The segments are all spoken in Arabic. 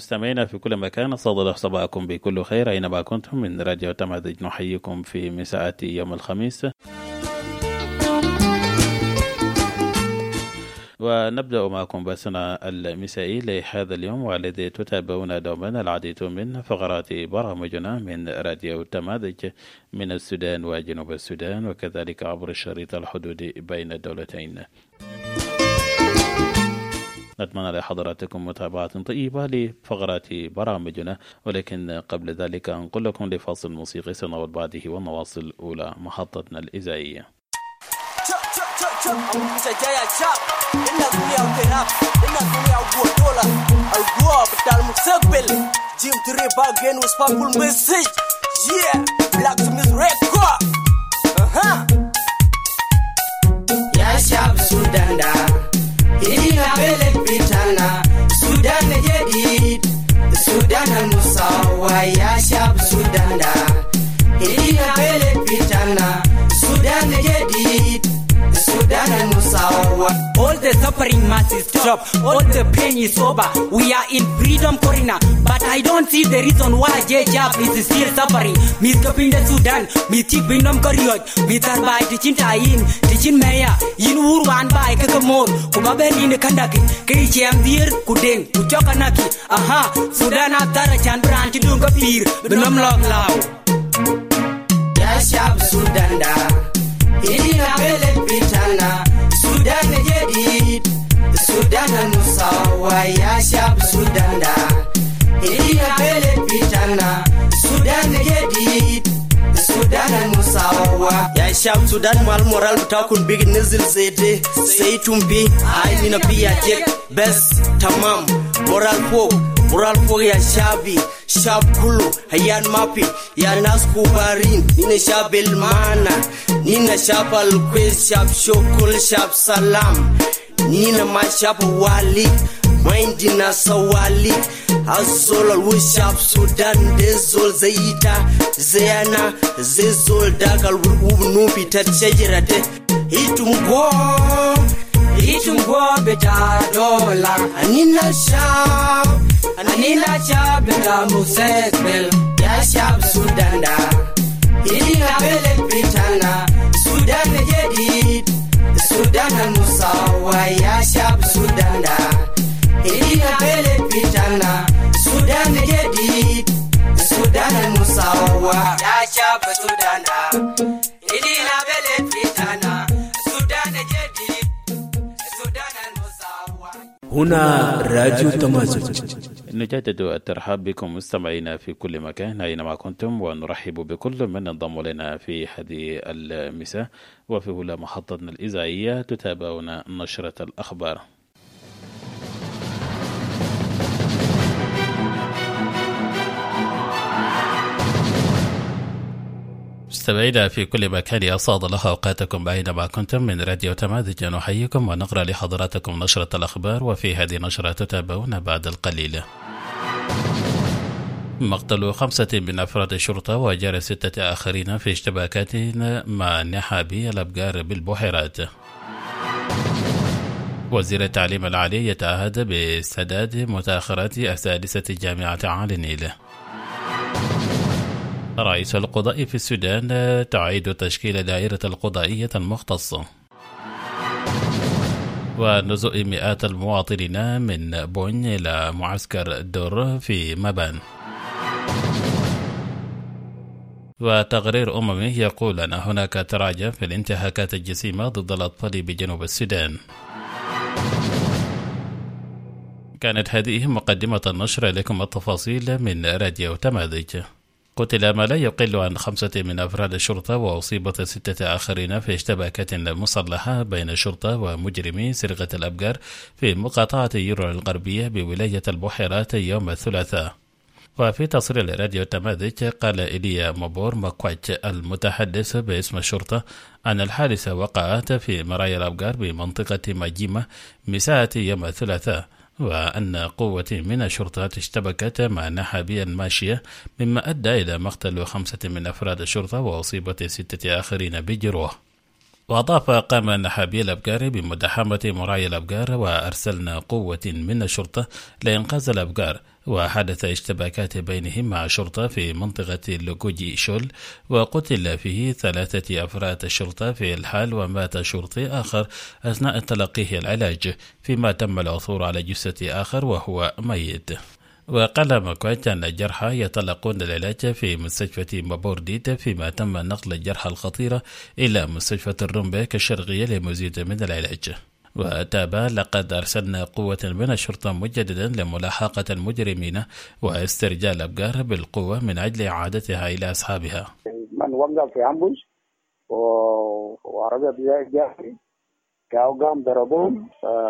مستمعينا في كل مكان، أسعد الله صباحكم بكل خير أينما كنتم. من راديو تمازج نحييكم في مساءات يوم الخميس، ونبدأ معكم بثنا المسائي لهذا اليوم، والذي تتابعون دوما العديد من فقرات برامجنا من راديو تمازج من السودان وجنوب السودان، وكذلك عبر الشريط الحدودي بين الدولتين. نتمنى لحضراتكم متابعة طيبة لفقرات برامجنا، ولكن قبل ذلك نقول لكم لفاصل موسيقي سنعود بعده ونواصل أولى محطتنا الإذاعية. Ina belet bitana Sudan jadid Sudan al-Musawa ya shab Sudan da Ina belet bitana Sudan jadid Sudan al-Musawa. All the suffering masses stop, all the pain is over. We are in freedom corner, but I don't see the reason why J-Jab is still suffering. Miss Kapinda Sudan, Miss Tik Bindom Koryot, Miss Arbai Tichin Tayin, Tichin Maya, Yin Urwan Bai Kakamor, Kumaben in the Kandaki, Kiricham Deer, Kudeng, Uchokanaki, aha, Sudan Abdara Chandran Tidunga Pir, Benum Log Lao. Yashab Sudan da. Ina belet bitana Sudan jadid Sudan al-Musawa ya shab Sudan da Ina belet bitana Sudan jadid Sudan al-Musawa ya shab Sudan mal moral butakun big nizil zede say tumbi ai nina biya jek best tamam moral folk ya shabi shab kulu hayan mapi ya nas kubarin nina shabil mana nina shabal quiz shab shokul shab salam nina ma shab wali mindina sawali azol shab Sudan dezol zaita zayana zezol dagal nubi tatshejirate itumgo beta dola anina shab beta musekbel ya shab Sudan da Ina belet bitana Sudan jadid Sudan al-Musawa ya shab Sudan da Ina belet bitana Sudan jadid Sudan al-Musawa ya shab Sudan da Ina belet bitana Sudan jadid Sudan al-Musawa. هنا راديو تمازج. نجدد الترحاب بكم مستمعينا في كل مكان أينما كنتم، ونرحب بكل من انضم لنا في هذه المساء وفي أولى محطتنا الإذاعية. تتابعون نشرة الأخبار. مستمعينا في كل مكان، أسعد الله أوقاتكم أينما كنتم. من راديو تمازج نحييكم ونقرأ لحضراتكم نشرة الأخبار، وفي هذه النشرة تتابعون بعد القليل مقتل 5 من أفراد الشرطة وجرى 6 آخرين في اشتباكات مع نحابي الأبقار بالبحيرات. وزير التعليم العالي يتعهد بسداد متأخرات أساتذة جامعة عالي النيل. رئيس القضاء في السودان تعيد تشكيل دائرة القضائية المختصة. ونزوء مئات المواطنين من بون إلى معسكر دور في مبان. وتقرير أممي يقول أن هناك تراجع في الانتهاكات الجسيمة ضد الأطفال بجنوب السودان. كانت هذه مقدمة النشر. لكم التفاصيل من راديو تمازج. قتل ما لا يقل عن 5 من أفراد الشرطة، وأصيبت 6 آخرين في اشتباكات مسلحة بين الشرطة ومجرمي سرقة الأبقار في مقاطعة يورو الغربية بولاية البحيرات يوم الثلاثاء. وفي تصريح لراديو تمازج قال إيليا مبور مكواتش المتحدث باسم الشرطة أن الحادثة وقعت في مرايا الأبقار بمنطقة ماجيمة مساء يوم الثلاثاء، وأن قوة من الشرطة اشتبكت مع نحابيا ماشية، مما أدى إلى مقتل 5 من أفراد الشرطة وأصيبة 6 آخرين بجروح. وأضاف قام نحابي الأبقار بمداحمة مراعي الأبقار، وأرسلنا قوة من الشرطة لإنقاذ الأبقار، وحدث اشتباكات بينهم مع شرطة في منطقة لوكوجي شول، وقتل فيه 3 أفراد الشرطة في الحال، ومات شرطي آخر أثناء تلقيه العلاج، فيما تم العثور على جثة آخر وهو ميت. وقال مكويت أن الجرحى يتلقون العلاج في مستشفى مابورديت، فيما تم نقل الجرحى الخطيرة إلى مستشفى الرومبيك الشرقية لمزيد من العلاج. وتابع: لقد أرسلنا قوة من الشرطة مجددا لملاحقة المجرمين واسترجاع الأبقار بالقوة من أجل إعادتها إلى أصحابها. من وقف في أمبوش وعربية جاهي كأوقام ضربوهم،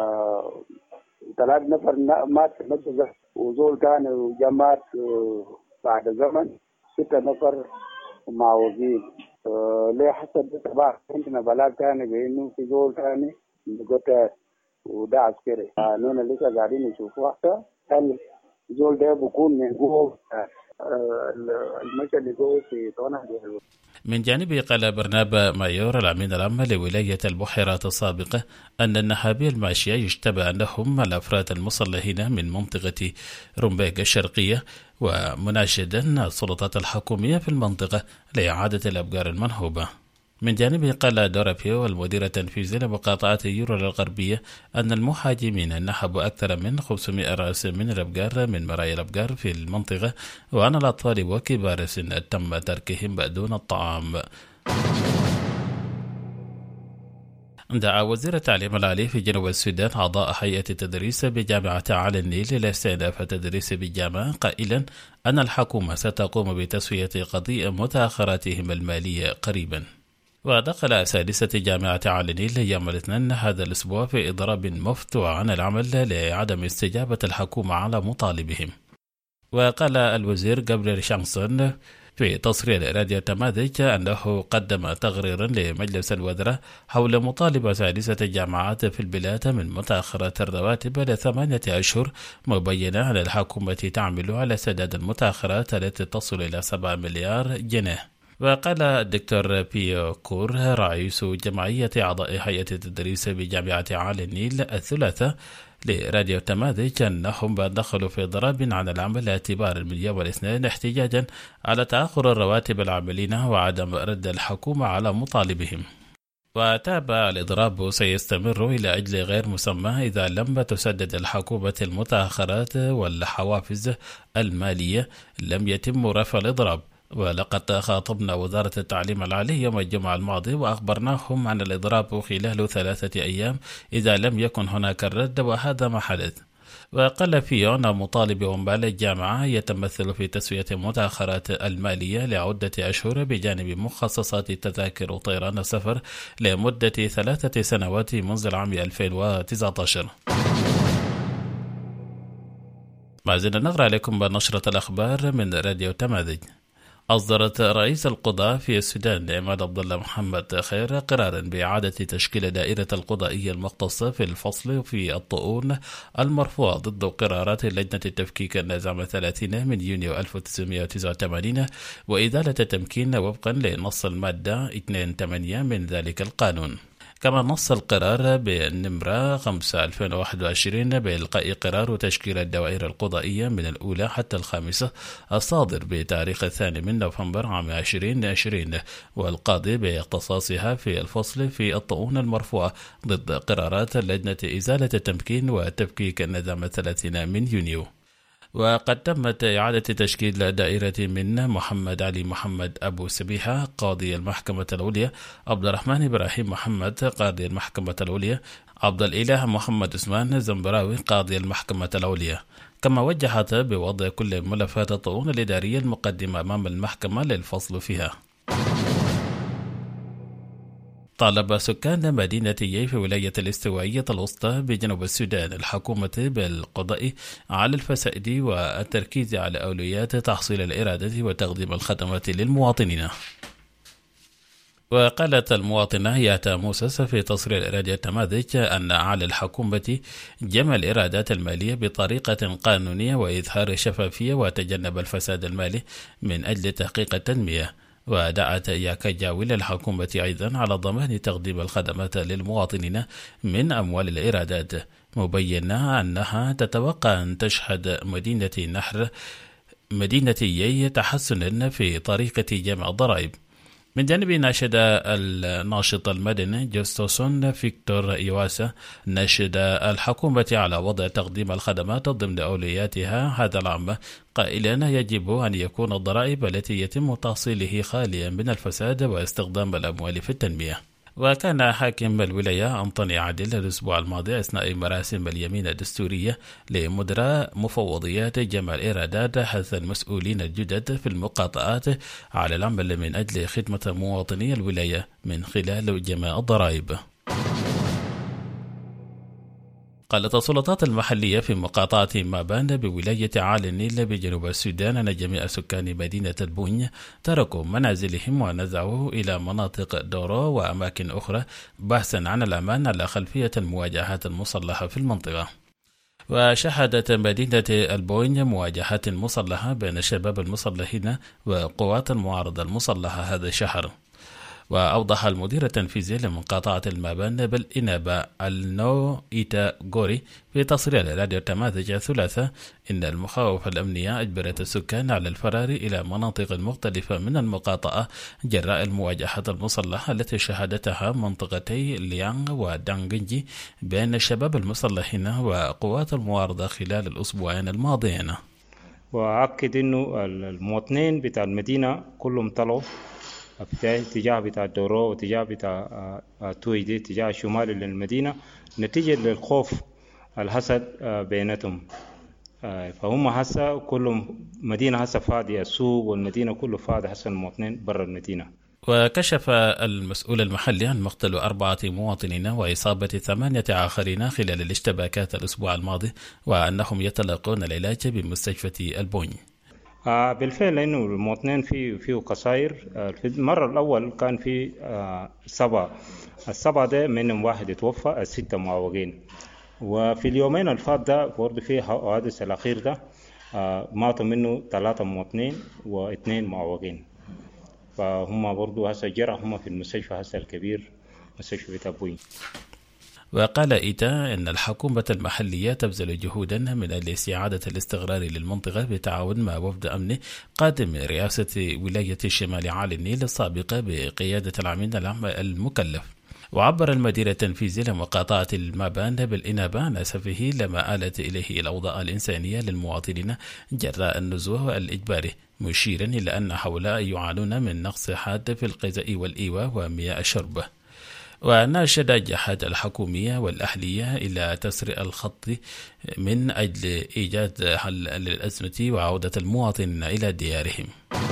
3 نفر مات في المنطقة، وزول كان جماعت بعد زمن 6 نفر معوقين. ليه حسب تبع عندنا بلاغ ثاني بأنه في زول ثاني قتل وده عسكري. نحن لسه قاعدين نشوفه هل زول ده بيكون من جوه المشهد اللي جوه في طونة. من جانبه قال برنابا مايور الأمين العام لولاية البحيرات السابقة أن النهابي الماشية يشتبه أنهم الأفراد المسلحين من منطقة رومبيك الشرقية، ومناشدا السلطات الحكومية في المنطقة لإعادة الأبقار المنهوبة. من جانبه قال دورابيو المدير التنفيذي لمقاطعة يورال الغربية أن المهاجمين نهبوا أكثر من 500 رأس من الأبقار من مرايا الأبقار في المنطقة، وأن الأطفال وكبار السن تم تركهم دون الطعام. دعا وزير التعليم العالي في جنوب السودان أعضاء هيئة التدريس بجامعة على النيل لاستئناف التدريس بالجامعة، قائلا أن الحكومة ستقوم بتسوية قضية متأخراتهم المالية قريبا. ودخل أساتذة جامعة على النيل يوم الاثنين هذا الأسبوع في إضراب مفتوح عن العمل لعدم استجابة الحكومة على مطالبهم. وقال الوزير جابرييل شانسون في تصريح راديو تماذج أنه قدم تقريرا لمجلس الوزراء حول مطالبة أساتذة الجامعات في البلاد من متأخرات الرواتب ل8 أشهر، مبينا أن الحكومة تعمل على سداد المتأخرات التي تصل إلى 7 مليار جنيه. وقال الدكتور بيو كور رئيس جمعية أعضاء هيئة التدريس بجامعة على النيل الثلاثاء لراديو تماذج أنهم دخلوا في ضرب عن العمل اعتبار من يوم الاثنين احتجاجا على تأخر الرواتب العاملين وعدم رد الحكومة على مطالبهم. وتابع الإضراب سيستمر إلى أجل غير مسمى إذا لم تسدد الحكومة المتأخرات والحوافز المالية لم يتم رفع الإضراب. ولقد خاطبنا وزارة التعليم العالي يوم الجمعة الماضي وأخبرناهم عن الإضراب خلال 3 أيام إذا لم يكن هناك الرد، وهذا ما حدث. وقال فيه أن مطالب عمال الجامعة يتمثل في تسوية متأخرات المالية لعدة أشهر بجانب مخصصات تذاكر وطيران السفر لمدة 3 سنوات منذ العام 2019. ما زلنا نقرأ لكم بنشرة الأخبار من راديو تماذج. أصدرت رئيس القضاء في السودان عماد عبد الله محمد خير قرارا بإعادة تشكيل دائرة القضائية المختصة في الفصل في الطعون المرفوعة ضد قرارات لجنة التفكيك النازعة 30 من يونيو 1989 وإزالة التمكين وفقا لنص المادة 2/8 من ذلك القانون. كما نص القرار بالنمرة 5/2021 بإلقاء قرار تشكيل الدوائر القضائية من الأولى حتى الخامسة الصادر بتاريخ 2 نوفمبر عام 2020، والقاضي باختصاصها في الفصل في الطعون المرفوعة ضد قرارات لجنة إزالة التمكين والتفكيك النظام 30 من يونيو. وقد تمت إعادة تشكيل دائرة من محمد علي محمد أبو سبيحة قاضي المحكمة العليا، عبد الرحمن إبراهيم محمد قاضي المحكمة العليا، عبد الإله محمد عثمان زنبراوي قاضي المحكمة العليا. كما وجهت بوضع كل ملفات الطعون الإدارية المقدمة أمام المحكمة للفصل فيها. طالب سكان مدينة يي في ولاية الاستوائية الوسطى بجنوب السودان الحكومة بالقضاء على الفساد والتركيز على أولويات تحصيل الإرادة وتقديم الخدمات للمواطنين. وقالت المواطنة ياتا موسس في تصريح راديو تماذج أن على الحكومة جمع الإرادات المالية بطريقة قانونية وإظهار شفافية وتجنب الفساد المالي من أجل تحقيق التنمية. ودعت ياكا جاويل الحكومة أيضا على ضمان تقديم الخدمات للمواطنين من أموال الإيرادات مبينة أنها تتوقع أن تشهد مدينتي تحسن في طريقة جمع الضرائب. من جانب ناشد الناشط المدني جوستوسون فيكتور يواسا ناشد الحكومة على وضع تقديم الخدمات ضمن أولوياتها هذا العام، قائلا يجب أن يكون الضرائب التي يتم تحصيله خاليا من الفساد واستخدام الأموال في التنمية. وكان حاكم الولاية أنطوني عادل الأسبوع الماضي أثناء مراسم اليمين الدستورية لمدراء مفوضيات جمع الإيرادات حث المسؤولين الجدد في المقاطعات على العمل من أجل خدمة مواطني الولاية من خلال جمع الضرائب. قالت السلطات المحلية في مقاطعة مابان بولاية عالي النيل بجنوب السودان أن جميع سكان مدينة البونية تركوا منازلهم ونزعوا إلى مناطق دورو وأماكن أخرى بحثا عن الأمان على خلفية المواجهات المسلحة في المنطقة. وشهدت مدينة البونية مواجهات مسلحة بين الشباب المسلحين وقوات المعارضة المسلحة هذا الشهر. وأوضح المدير التنفيذي لمقاطعة المابان بالإنابة النو إيتا غوري في تصريح لراديو تماذج الثلاثاء إن المخاوف الأمنية أجبرت السكان على الفرار إلى مناطق مختلفة من المقاطعة جراء المواجهات المسلحة التي شهدتها منطقتي ليانغ ودانغنجي بين الشباب المسلحين وقوات المعارضة خلال الأسبوعين الماضيين. وأكد إنه المواطنين بتاع المدينة كلهم طلعوا في اتجاه بتاع الدورو واتجاه بتاع تويدي اتجاه الشمال للمدينة نتيجة للخوف الحسد بيناتهم. فهم هسه كلهم مدينة هسه فاضية، السوق والمدينة كله فاضي هسه المواطنين برا المدينة. وكشف المسؤول المحلي عن مقتل 4 مواطنين وإصابة 8 آخرين خلال الاشتباكات الأسبوع الماضي، وأنهم يتلقون العلاج بمستشفى البوني. بالفعل لأنه المواطنين فيه قصائر. في المرة الأول كان في 7 ده منهم 1 يتوفى، 6 معوقين. وفي اليومين الفات ده برضه في حوادث الأخير ده ماتوا منه 3 مواطنين و2 معوقين. فهم برضه هسه جرى هم في المستشفى هسه الكبير مستشفى تابوين. وقال إيتا إن الحكومة المحلية تبذل جهودا من أجل استعادة الاستقرار للمنطقة بالتعاون مع وفد أمني قادم رئاسة ولاية الشمال عالي النيل السابقة بقيادة العميد العام المكلف. وعبر المدير التنفيذي لمقاطعة المابان بالإنابة عن أسفه لما آلت إليه الأوضاع الإنسانية للمواطنين جراء النزوة والإجبار، مشيرا إلى أن هؤلاء يعانون من نقص حاد في الغذاء والإيواء ومياه الشرب. وناشد الجهات الحكومية والأهلية إلى تسريع الخط من أجل إيجاد حل للأزمة وعودة المواطنين إلى ديارهم.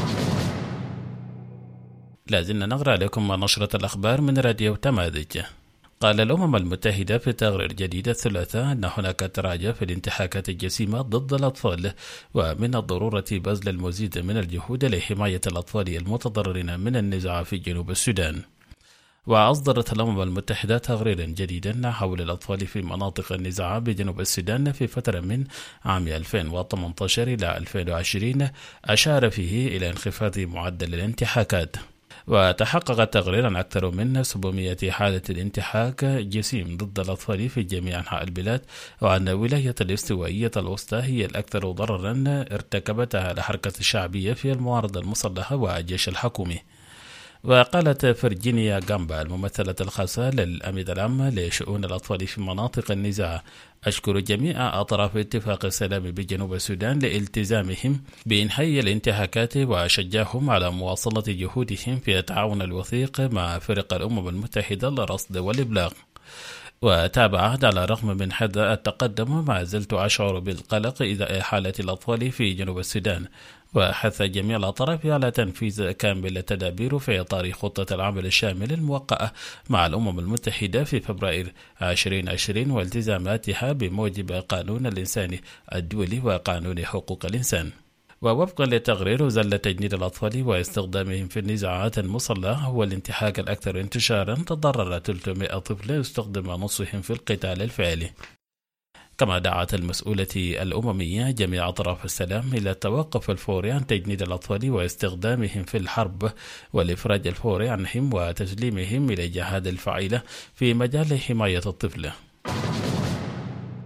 لازلنا نقرأ لكم نشرة الأخبار من راديو تماذج. قال الأمم المتحدة في تقرير جديد الثلاثاء أن هناك تراجع في الانتهاكات الجسيمة ضد الأطفال، ومن الضرورة بذل المزيد من الجهود لحماية الأطفال المتضررين من النزاع في جنوب السودان. وأصدرت الأمم المتحدة تقريرا جديدا حول الأطفال في مناطق النزاع بجنوب السودان في فترة من عام 2018 إلى 2020 أشار فيه إلى انخفاض معدل الانتهاكات. وتحقق تقريرا أكثر من 700 حالة انتهاك جسيم ضد الأطفال في جميع أنحاء البلاد، وأن ولاية الاستوائية الوسطى هي الأكثر ضررا ارتكبتها الحركة الشعبية في المعارضة المسلحة والجيش الحكومي. وقالت فرجينيا غامبا الممثلة الخاصة للأمين العام لشؤون الأطفال في مناطق النزاع: أشكر جميع أطراف اتفاق السلام بجنوب السودان لالتزامهم بإنهاء الانتهاكات، وشجعهم على مواصلة جهودهم في التعاون الوثيق مع فرق الأمم المتحدة للرصد والإبلاغ. وتابعت: على الرغم من هذا التقدم ما زلت أشعر بالقلق إزاء حالة الأطفال في جنوب السودان، وحث جميع الأطراف على تنفيذ كامل التدابير في إطار خطة العمل الشامل الموقعة مع الأمم المتحدة في فبراير 2020 والتزاماتها بموجب قانون الإنسان الدولي وقانون حقوق الإنسان. ووفقا للتقرير، زل تجنيد الأطفال واستخدامهم في النزاعات المسلحة هو الانتهاك الأكثر انتشارا، تضرر 300 طفل استخدم نصهم في القتال الفعلي. كما دعت المسؤولة الأممية جميع أطراف السلام إلى التوقف الفوري عن تجنيد الأطفال واستخدامهم في الحرب، والإفراج الفوري عنهم وتسليمهم إلى الجهات الفاعلة في مجال حماية الطفل.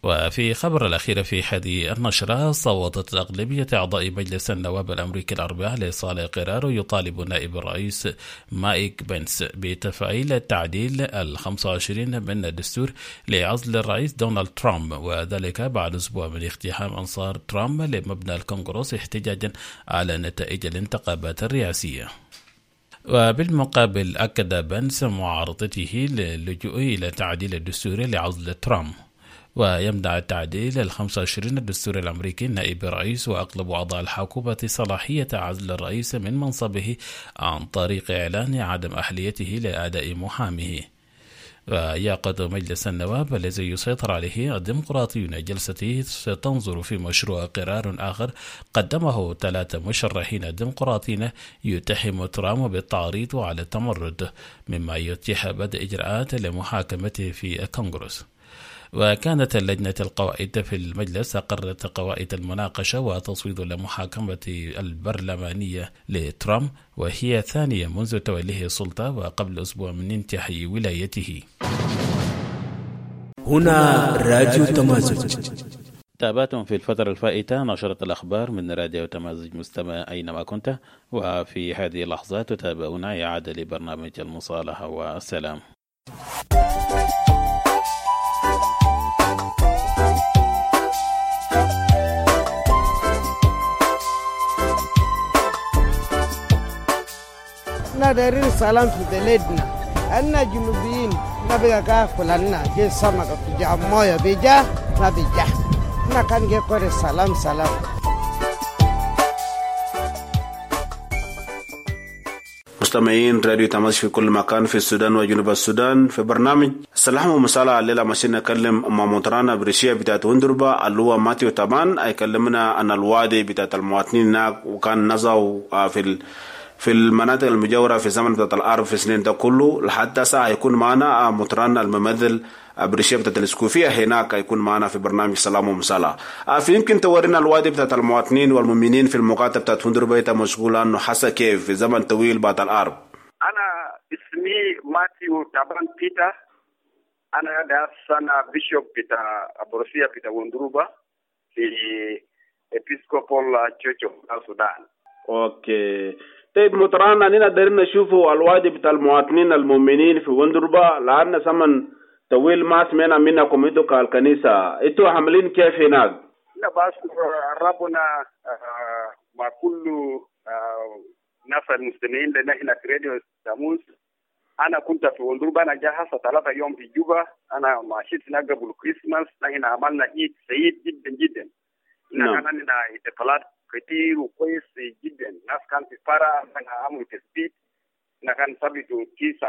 وفي خبر الأخير في هذه النشرة، صوتت أغلبية أعضاء مجلس النواب الأمريكي الأربعاء لإصدار قرار يطالب نائب الرئيس مايك بنس بتفعيل التعديل 25 من الدستور لعزل الرئيس دونالد ترامب، وذلك بعد أسبوع من اقتحام أنصار ترامب لمبنى الكونغرس احتجاجا على نتائج الانتخابات الرئاسية. وبالمقابل أكد بنس معارضته للجوء إلى تعديل الدستور لعزل ترامب، ويمنع التعديل 25 الدستور الأمريكي نائب الرئيس وأغلب أعضاء الحكومة صلاحية عزل الرئيس من منصبه عن طريق إعلان عدم أهليته لأداء محاميه. ويعقد مجلس النواب الذي يسيطر عليه الديمقراطيون جلسته ستنظر في مشروع قرار آخر قدمه 3 مشرحين ديمقراطيين يتهم ترامب بالتعريض على التمرد، مما يتيح بدء إجراءات لمحاكمته في الكونغرس. وكانت لجنة القواعد في المجلس أقرت قواعد المناقشة وتصويت المحاكمة البرلمانية لترامب، وهي ثانية منذ توليه السلطة وقبل أسبوع من انتهاء ولايته. هنا راديو تمازج. تابعتم في الفترة الفائتة نشرة الأخبار من راديو تمازج مستمع أينما كنت، وفي هذه اللحظات تتابعون إعادة لبرنامج المصالحة والسلام. نادرين سلام في بلدنا أنا جنوبيين نبي كافلنا جي سمك في جامويا بيجا نبي جا نكان جي كوري سلام. مستمعين راديو تمازج في كل مكان في السودان وجنوب السودان، في برنامج السلام ومساء الليلة ماشيين نكلم مع مطرنا بريشيا بتاعت وندربا اللي هو ماتيو تبان هيكلمنا عن الوادي بتاعت المواطنين هناك، وكان نزعوا في المناطق المجاورة في زمن بتاعت الأرض في سنين ده كله. لحد ساعة هيكون معنا مطرنا الممثل بريشيا بتاعت الاسكوفية هناك، هيكون معنا في برنامج سلام ومساء. في يمكن تورينا الوادي بتاعت المواطنين والمؤمنين في المقاطعة بتاعت وندربا مشغولة انه حاسة كيف في زمن طويل بعد الأرض. أنا اسمي ماتيو تابان بيتر، أنا ده سنة بيشوب بتاع بروسيا بتاع وندربا في Episcopal Church of السودان. اوكي طيب مطرنا نينا دارين نشوفوا الوادي بتاع المواطنين المؤمنين في وندربا، لأن زمن طويل ما سمعنا منكم انتوا كالكنيسة، انتوا عاملين كيف هناك؟ لا بس ربنا مع كل ناس المستمعين لنا هنا في راديو تاموز. أنا كنت في وندربا، أنا جاهز 3 يوم في جوبا، أنا ماشيت هناك قبل كريسماس، نحن عملنا عيد سعيد جدا جدا. كان عندنا احتفالات كتير وكويس جدا، ناس كان في فرع، كان عملوا تثبيت، كان ثبتوا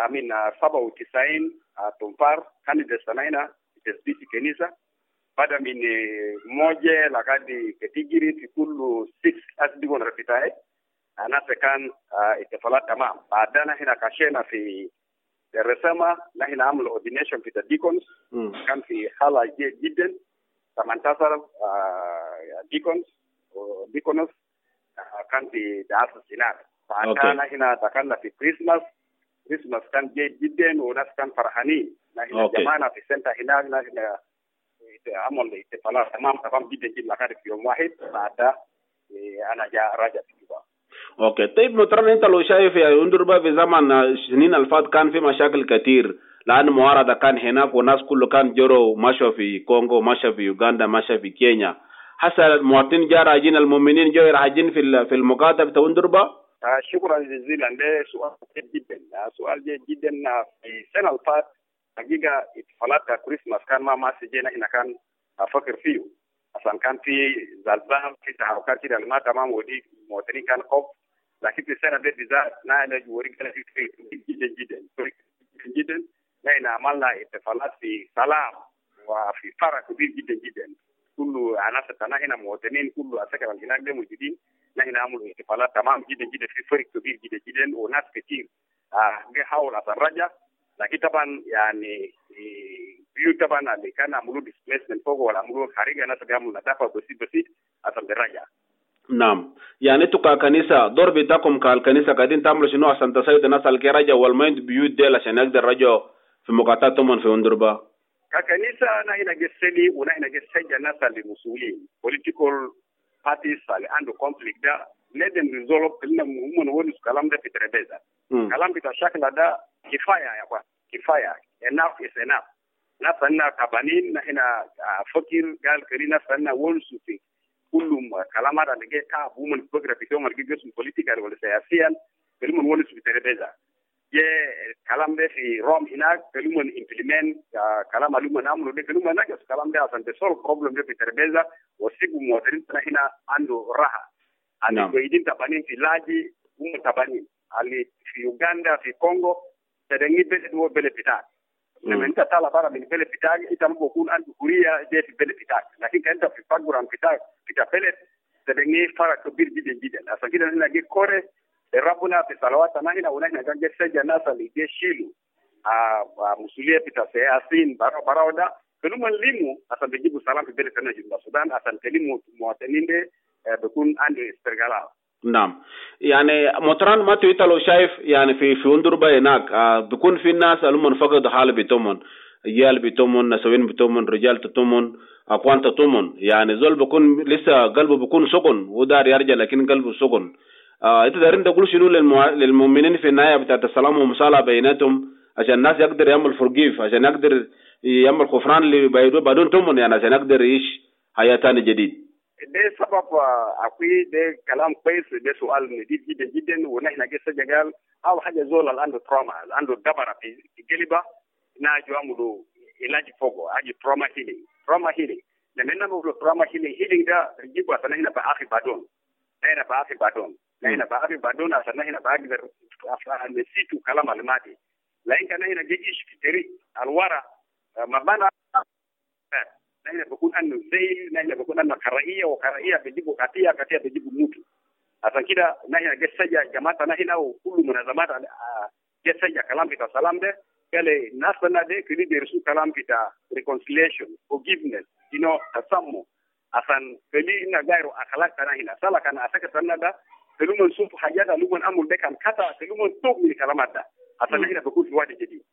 97 تنفار كان دستناينا تثبيت الكنيسة بعد من موجة لغاية كتيجري في كل 6 أسبوع رفتاي. أنا كان احتفالات تمام. بعدنا هنا كشينا في الرسامة، نحن عملوا أوردينيشن في الديكونز، كان في حالة جدا 18 ديكونز كان في دعاسة هناك. بعدنا هنا دخلنا في كريسماس كان جيد جدا وناس كان فرحانين. نحن جمعنا في سنتا هناك، نحن عمل احتفالات تمام جدا لغاية في يوم واحد. بعد أنا جاء راجع في جوبا. اوكي طيب مطرنا انت لو شايف يا وندربا في زمن سنين الفات كان في مشاكل كتير، لأن معارضة كان هناك والناس كله كان جرو ماشوا في كونغو، ماشوا في يوغندا، ماشوا في كينيا. حتى المواطنين جا راجين، المؤمنين جا راجين في المقاطعة بتاع وندربا. شكرا جزيلا، ده سؤال جيد جدا، سؤال جيد جدا. في السنة اللي فات حقيقة احتفالات كريسماس كان ما سجينا هنا، كان أفكر فيه عشان كان في زلزال، في تحركات كده ما تمام، ودي المواطنين كان خوف. لكن في السنة دي بالذات نحن ورجعنا في جدا نحن عملنا احتفالات في سلام وفي فرح كبير جدا. كل عناصرنا هنا مواطنين، كل السكن اللي هناك موجودين، نحن عملوا احتفالات تمام جدا في فرق كبير جدا وناس كتير بيحاول أترجع. لكن طبعا يعني بيو طبعا اللي كان عملوا ديسبيسمنت فوق ولا عملوا خارجة، ناس بيعملوا نظافة بسيط عشان ترجع. نعم، يعني انتوا ككنيسة دور بتاعكم كالكنيسة قاعدين تعملوا شنو عشان تساعدوا الناس اللي رجعوا والمايند بيوت ديل عشان يقدر رجعوا في مقاطعتهم في وندربا؟ kakanisa na ina geseli una ina geseja nasa limusulin political parties ali ando conflict da let them resolve kulina muumon wonu kalam da fitrebeza kalam bita shakla da kifaya ya kwa kifaya enough is enough na sanna kabanin na ina fakir gal karina sanna wonu sufi kullum kalama da nge ta bumun program bito margi gesu political wala siyasiyan kulumon wonu sufi fitrebeza ye kalam de fi rom ina kulumon implement kalam alumon amru de kulumon na gas kalam de asan de solve problem de fitrebeza wasibu muwatarin na ina ando raha ali ko idin tabanin fi laji tabanin ali fi Uganda fi Congo tadangi bele pitak nementa tala bara min bele pitak itam bokun an kuria je fi bele pitak lakini kanta fi paguram pitak bele tadangi fara ko birji de jida asakida na ge kore rabuna fi salawata na ina una gange seja nasa li de shilu musulia pita se asin baroda keluman limu asan bejibu salam fi bele kana jumba Sudan asan kelimu muwataninde بكون عندي استرجاع. نعم يعني مطران ما تيتلو شايف يعني في وندربا هناك بكون في الناس اللي فقدوا حال بتومن رجال بتومن نسوين بتومن رجال تتومن أقوان تتومن يعني زول بكون لسه قلبه بكون سجن ودار يرجع لكن قلبه سجن أنت دارين تقول شنو للمؤمنين في النهاية بتاعت السلام ومصالحة بيناتهم عشان الناس يقدر يعمل فرقيف عشان يقدر يعمل غفران اللي بعدون تومن يعني عشان يقدر يعيش حياة ثانية جديد. ده سبب أقوي ده كلام كويس ده سؤال جديد جدا جدا ونحن جالس جال أو حاجة زول اللي عنده تروما عنده دبرة في جلبة ناجوا عملوا علاج فوقه أجي تروما هيلينج لما نعمل تروما هيلينج ده نجيبه عشان هنا بآخر بعدون هنا بآخر بعدون عشان هنا بقدر نسيتو كلام الماضي لكن كان هنا جيش في طريق الورا ما بنا نحن بكون أنه زي نحن بكون أنه كرائية بيجيبوا كاتية بيجيبوا موتو عشان كده نحن جسجا جماعة نحن وكل منظمات جسجا كلام بتاع سلام ده قال الناس بنا ده كلي بيرسو كلام بتاع reconciliation forgiveness تسامو عشان كلي إنه غيروا أخلاق تنا سلا كان أسكت سنة ده كلهم نشوف حاجات لهم أمور ده كان كذا كلهم توق من الكلامات ده عشان نحن بكون في وقت جديد.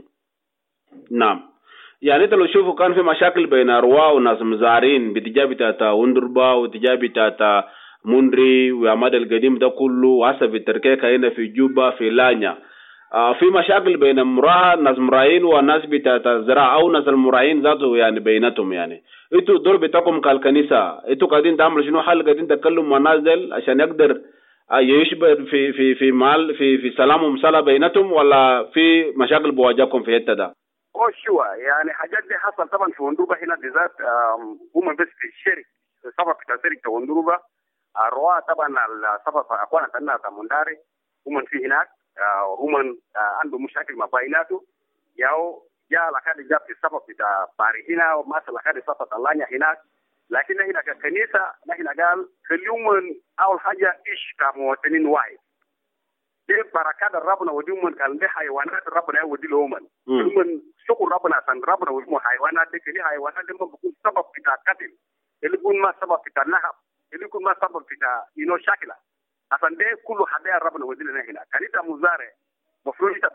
نعم. يعني انت لو شوفوا كان في مشاكل بين أرواح وناس مزارين بتجابي تاتا وندربا وتجابي تاتا مندري وعماد القديم ده كله وهسه في تركيا هنا في جوبا في لانيا في مشاكل بين مراها ناس مرايين وناس بتاتا زراعة أو ناس المرايين ذاته يعني بيناتهم يعني انتوا دور بتاعكم كالكنيسة انتوا قاعدين تعملوا شنو حل قاعدين تتكلموا مع الناس دل عشان يقدر يعيش في مال في سلام ومصالحة بيناتهم ولا في مشاكل بواجهكم في الحتة ده؟ شوى يعني حاجات دي حصل طبعا في وندوبة هنا بالذات هم بس في الشركة السفر بتاع شركة وندوبة الرواة طبعا السفر في أخوانا تنا تمنداري هم في هناك هم عندهم مشاكل ما بيناته ياو جاء لكاد جاب في السفر بتاع باري هنا وما لكاد سفر طلانيا هناك لكن هنا ككنيسة نحن قال اليوم أول حاجة إيش كمواطنين واحد دي بركات ربنا وديهم كان ده حيوانات ربنا يودي لهم من شكر ربنا عشان ربنا وديهم حيوانات دي كلي حيوانات دي بكون سبب بتاع قتل اللي يكون ما سبب بتاع نهب اللي يكون ما سبب بتاع شكله عشان ده كله حدا ربنا ودي لنا هنا كانت مزارع مفروض انت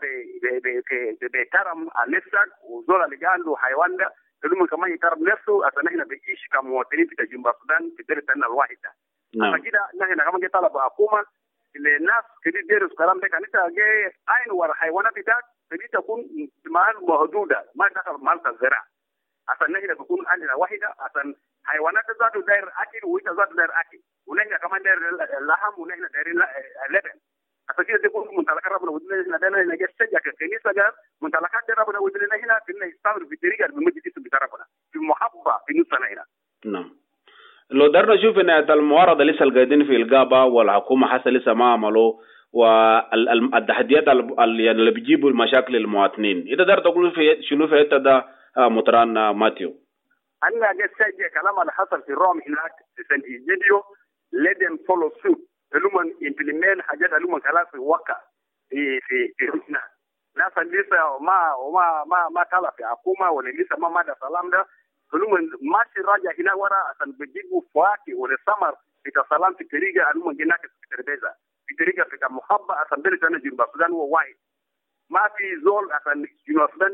بكرم نفسك وزول اللي عنده حيوان ده لازم كمان يكرم نفسه عشان احنا بنعيش كمواطنين في جنوب السودان في الدولة الواحدة عشان كده نحن كمان طلب حكومة الناس كده ديروا الكلام ده كانت جاي عين ورا حيوانات بتاعك كده تكون مال محدودة ما دخل مال الزراعة عشان نحن بكون عندنا واحدة عشان حيوانات ذاته داير أكل وإنت ذاته داير أكل ونحن كمان داير اللحم ونحن دايرين لبن عشان كده تكون منطلقات ربنا ودنا هنا نجس سجى كنيسة قال منطلقات ربنا ودنا هنا كنا يستمر في الطريقة المجلس بتاع ربنا في محبة في نصنا هنا. نعم. لو درنا نشوف ان المعارضه لسه القاعدين في الغابه والحكومه حتى لسه ما عملوا والتحديات اللي بيجيبوا المشاكل للمواطنين اذا تقدر تقول في شنو في حته ده مطران ماتيو انا جالس اسجل كلام اللي حصل في روم هناك في سان ايجيديو لازم فولو سوت لما امبلمنت حاجات لما خلاص في وقع في هنا ناس لسه ما طلع في حكومه ولا لسه ما مدى سلام ده كلهم ماشي راجع هنا ورا عشان بيجيبوا فواكه والثمر بتسلام في طريقه انهم هناك في تربيزه في طريقه في محبه عشان بلد انا جنوب السودان هو واحد ما في زول عشان جنوب السودان ده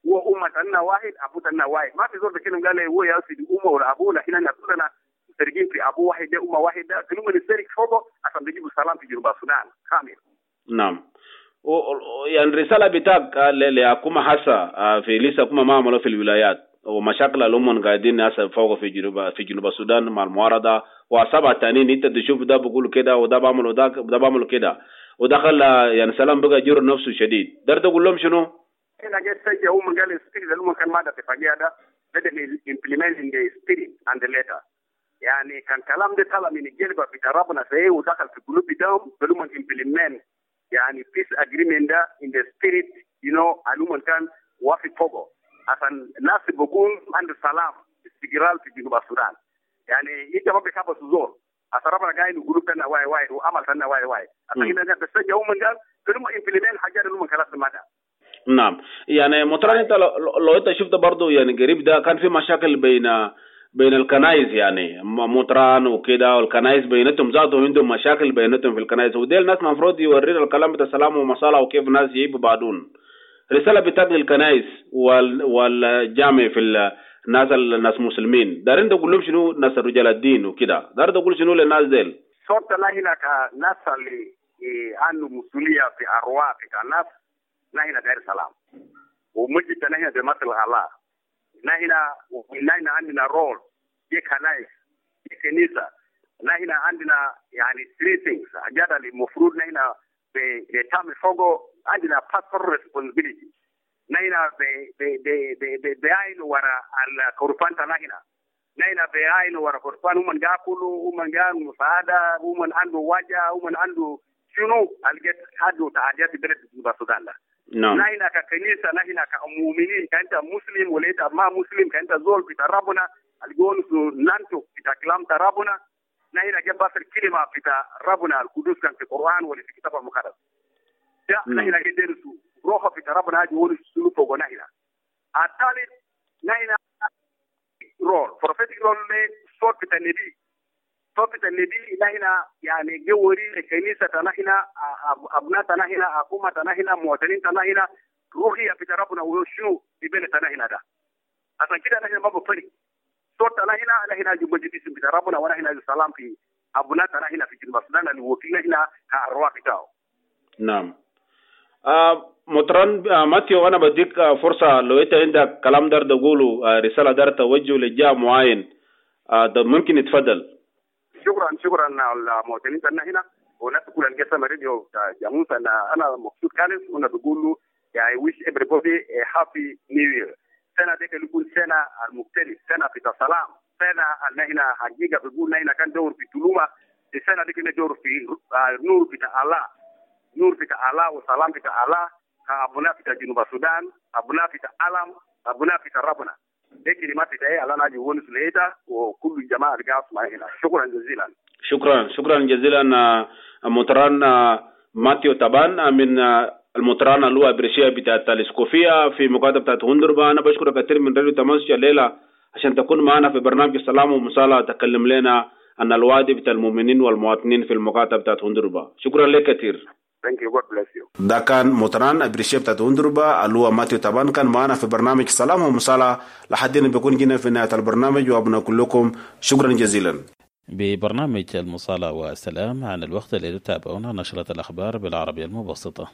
هو أمتنا واحد أبوتنا واحد ما في زول بكلم قال هو يا سيدي أمة ولا أبوه لكن أنا كلنا مشتركين في أبو واحد ده أمة واحدة كلنا نشترك فوقه عشان نجيب السلام في جنوب السودان كامل. نعم. يعني الرسالة بتاعك لأكوما حسا في لسه كوما ما عملوا في الولايات ومشاكل الأمم قاعدين ناس فوق في جنوب السودان مع المعارضة وأصابع تانيين أنت تشوف ده بقول كده وده بعمل وده بعمل كده ودخل يعني سلام بقى جور نفسه شديد ده تقول لهم شنو؟ أنا جالس سجى هم قال السبيريت الأمم كان ماذا تفاجئ ده بدل implementing the spirit and the letter يعني كان كلام ده طلع من الجلبة في ترابنا سيه ودخل في قلوب بتاعهم الأمم implement يعني peace agreement ده in the spirit الأمم كان وافق فوقه عشان الناس بيكون عند السلام استقرار في جنوب السودان يعني انت ما بتكابس زور عشان ربنا قايل قلوب تنا واي وعمل تنا واي عشان كده بتسجل هم قال كلهم implement حاجات الأمم خلاص ماذا. نعم يعني مطران انت لو انت شفت برضو يعني قريب ده كان في مشاكل بين الكنائس يعني مطران وكده والكنائس بينتهم ذاتهم عندهم مشاكل بينتهم في الكنائس ودي الناس المفروض يورينا الكلام بتاع السلام ومصالح وكيف الناس يجيبوا بعدون رسالة بتاعت للكنائس والجامع في الناس مسلمين دارين تقول لهم شنو ناس رجال الدين وكده دارين تقول شنو للناس ديل صوت الله هنا كناس اللي عنده مسؤولية في أرواح كناس نحن دار السلام ومجد نحن بمثل الله نحن عندنا رول دي كنائس دي كنيسة نحن عندنا يعني 3 things حاجات اللي المفروض نحن بتعمل فوقه عندنا pastoral responsibility نحن بعين وراء الكوربان تنحن بعين وراء الكوربان ومن جاكلوا ومن جان مساعدة ومن عنده وجه ومن عنده شنو الجت هذا تعديات بلد السودان ده نحن ككنيسة نحن كمؤمنين كأنت مسلم ولا أنت ما مسلم كأنت زول في ترابنا الجون سو نانتو في كلام ترابنا نحن جبنا الكلمة في ترابنا القدوس كان في القرآن ولا في كتاب المقدس نحن ندرسه روحه في ترابنا هذه هو السلوك فوق نحن الثالث نحن رول prophetic رول صوت صوت النبي نحن يعني جوري الكنيسة نحن أبناء نحن أقومة نحن مواطنين نحن روحية في ترابنا وشنو في بلد نحن ده عشان كده نحن ما بفرق صوت نحن جمجد اسم في ترابنا ونحن السلام في أبناء نحن في جنوب السودان اللي وكيل نحن كأرواح بتاعه. نعم. مطران ماتيو أنا بديك فرصة لو أنت عندك كلام دار تقوله رسالة دار توجه لجهة معين ممكن يتفضل. شكرا المواطنين هنا وناس كل القسم راديو جاموس أنا مبسوط خالص وأنا بقول له يعني wish everybody a happy new year. سنة ديك اللي يكون سنة المختلف سنة في السلام سنة نحن حقيقة بقول نحن كان دور في تلومة السنة ديك ندور في نور في الله نور في الله وسلام في الله أبونا في جنوب السودان أبونا في العالم أبونا في ربنا دي كلمات تاعي على ناجي ونس ليتا وكل الجماعة القاس معنا شكرا جزيلا شكرا جزيلا مطران ماتيو تابان من المطران اللي هو بريشيا بتاعت الاسكوفية في مقاطعة بتاعت هندربا. أنا بشكرك كثير من راديو تماسيا الليلة عشان تكون معنا في برنامج السلام ومصالحة تكلم لنا عن الوادي بتاع المؤمنين والمواطنين في المقاطعة بتاعت هندربا. شكرا لك كثير. Thank you. God bless you. ده كان مطران أبريشيا بتاعت هندربا اللي هو ماتيو تابان كان معنا في برنامج السلام ومصالحة لحد ما بيكون جينا في نهاية البرنامج وأبنا كلكم شكرا جزيلا. ببرنامج المصالحة والسلام عن الوقت الذي تتابعون نشرة الأخبار بالعربية المبسطة.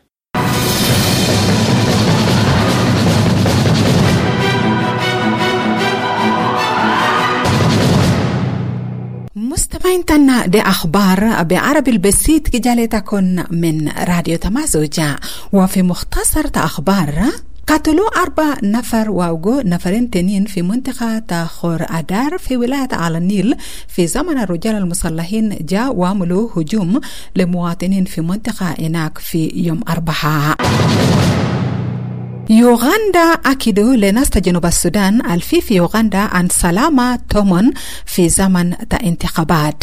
مستمعين تنا دي أخبار بعربي البسيط كجالي تكون من راديو تمازوجة. وفي مختصر أخبار قتلوا 4 نفر ووقوا نفرين تانيين في منطقة خور أدار في ولاية على النيل في زمن الرجال المسلحين جاء وعملوا هجوم لمواطنين في منطقة هناك في يوم 4. يوغندا أكدوا لناس جنوب السودان في يوغندا عن سلامة تومن في زمن انتخابات.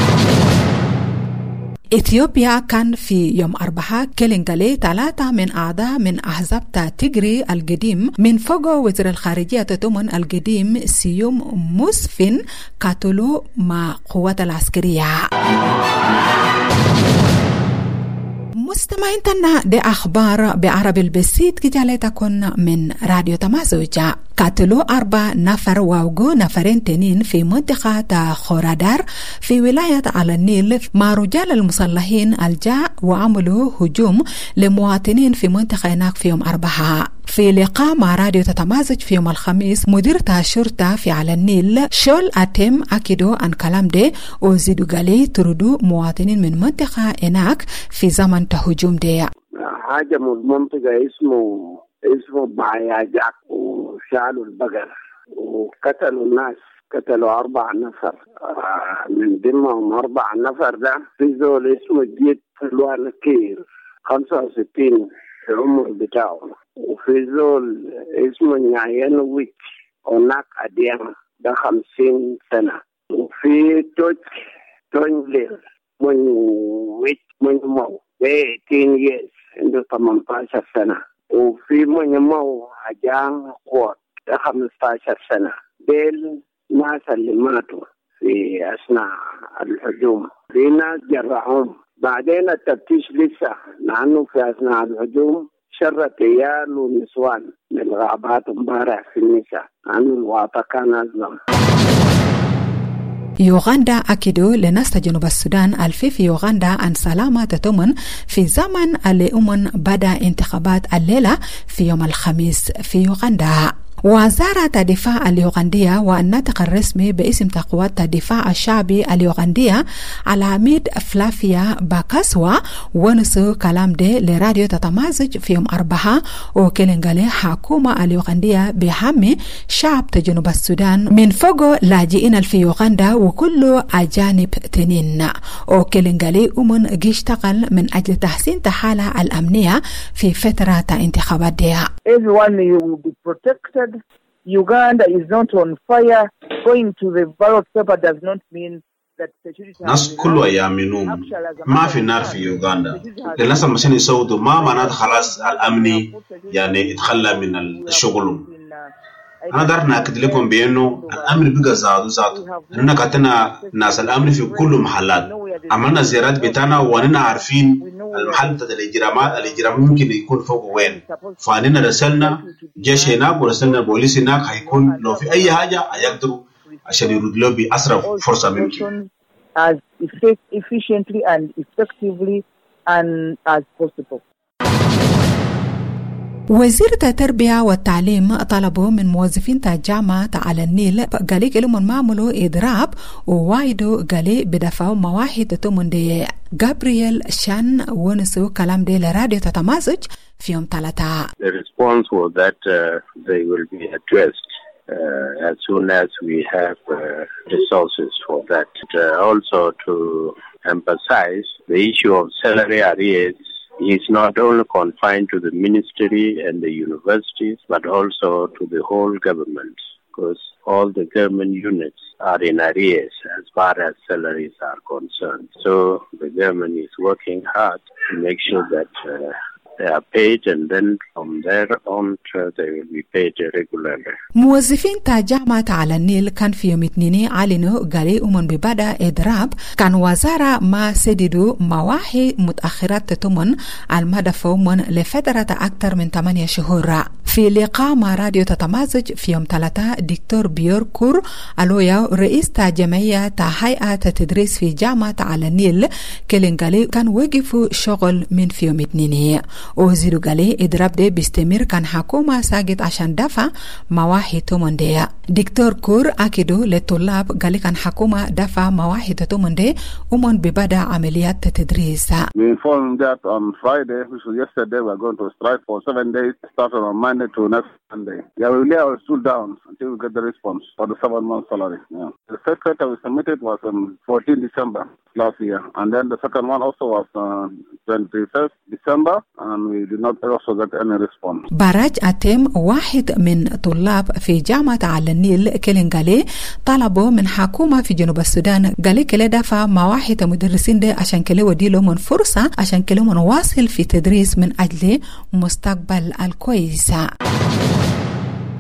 إثيوبيا كان في يوم 4 كلينغالي 3 من أعضاء من أحزاب تيغري القديم من فوق وزير الخارجية تومن القديم سيوم مسفن قتلوا مع قوات العسكرية. مستمعين تنا دي أخبار بعربي البسيط كجالي تكون من راديو تمازوجة. قتلوا 4 نفر ووقوا نفرين تانيين في منطقة خورادار في ولاية على النيل مع رجال المسلحين الجاء وعملوا هجوم لمواطنين في منطقة هناك في يوم 4. في لقاء مع راديو تتمازج في يوم الخميس مديرة الشرطة في على النيل شول أتم أكدوا عن كلام ده وزيدوا قالي تردوا مواطنين من منطقة هناك في زمن تهجم ده. هاجموا المنطقة اسمه بعياجاك وشالوا البقر وقتلوا الناس، قتلوا 4 نفر من ضمنهم 4 نفر ده في زول اسمه جيت لوان كير 65 في العمر بتاعه، وفي زول اسمه نيايان ويك هناك أديان ده 50 سنة، وفي تونلير من ويك من مو ده 18 years عنده 18 سنة، وفي من مو أجان قوات ده 15 سنة. ديل ناس اللي ماتوا في أثناء الهجوم، في ناس جرحهم. بعدين التفتيش لسه لأنه في أثناء الهجوم شرت عيال ونسوان من الغابات امبارح في النساء لأنه الواقع كان أظلم. يوغندا أكدوا لناس جنوب السودان في يوغندا أن سلامة تتمن في زمن اللي بدأ انتخابات الليلة في يوم الخميس في يوغندا. وزارة الدفاع اليوغندية والناطق الرسمي باسم تقوات الدفاع الشعبي اليوغندية العميد فلافيا باكاسوا ونسوا كلام ده لراديو تتمازج في يوم 4 وكلنغالي حكومة اليوغندية بحمي شعب جنوب السودان من فوق لاجئين في يوغندا وكل أجانب تنين، وكلنغالي يشتغل من أجل تحسين الحالة الأمنية في فترة انتخابات دي. Everyone will be protected. Uganda is not on fire. Going to the ballot paper does not mean that security. ناس كله يامنون ما في نار في يوغندا. للأسف مشان يسودوا ما معناته خلاص الأمني يعني يتخلى من الشغل. أنا دار نأكد لكم بأنه الأمن بقى زادو. إننا كاتنا ناس الأمن في كل محلات. عملنا زيارات بتاعنا وأننا عارفين المحل بتاع الإجرام ممكن يكون فوق وين. فأننا رسلنا جيش هناك ورسلنا بوليس هناك هيكون لو في أي حاجة هيقدروا عشان يردوا بأسرع فرصة ممكن. As efficiently and effectively and as possible. وزيرة التربية والتعليم طلبوا من موظفين الجامعة على النيل قالي كلهم معملوا إضراب ووايدوا قالي بدفعوا مواحد تمن دي. جابرييل شان ونسوا كلام دي لراديو تتمازج في يوم 3. The response was that they will be addressed as soon as we have resources for that. Also to emphasize the issue of salary arrears is not only confined to the ministry and the universities, but also to the whole government, because all the government units are in arrears as far as salaries are concerned. So the government is working hard to make sure that they are paid, and then from there on they will be paid regularly. موظفين جامعة على النيل كان في يوم 2 علنوا قالي ببدأ إضراب كان وزارة ما سددوا مواحي متأخرات تتمن المدفع من لفترة أكثر من 8 شهور. في لقاء مع راديو تتمازج في يوم 3 دكتور بيوركور ألويا رئيس جمعية هيئة التدريس في جامعة على النيل كلنغالي كان وقفوا شغل من في يوم 2 وزيرو قالي إضراب ده بيستمر كان حكومة ساقط عشان دفع مواحي تومن دي. دكتور كور أكدوا للطلاب قالي كان حكومة دفع مواحي تومن دي ومن ببدأ عمليات التدريس. We informed that on Friday, which was yesterday, we are going to strike for 7 days, starting on Monday to next Sunday. Yeah, we will lay our stool down until we get the response for the 7-month salary. Yeah. The first letter we submitted was on 14 December last year, and then the second one also was on 21st December, and we did not also get any response. باراج أتم واحد من طلاب في جامعة على النيل كلنغالي طلبوا من حكومة في جنوب السودان قالي كلا دفع مواحد مدرسين ده عشان كلا ودي لهم فرصة عشان كلا نواصل في تدريس من أجل مستقبل الكويس.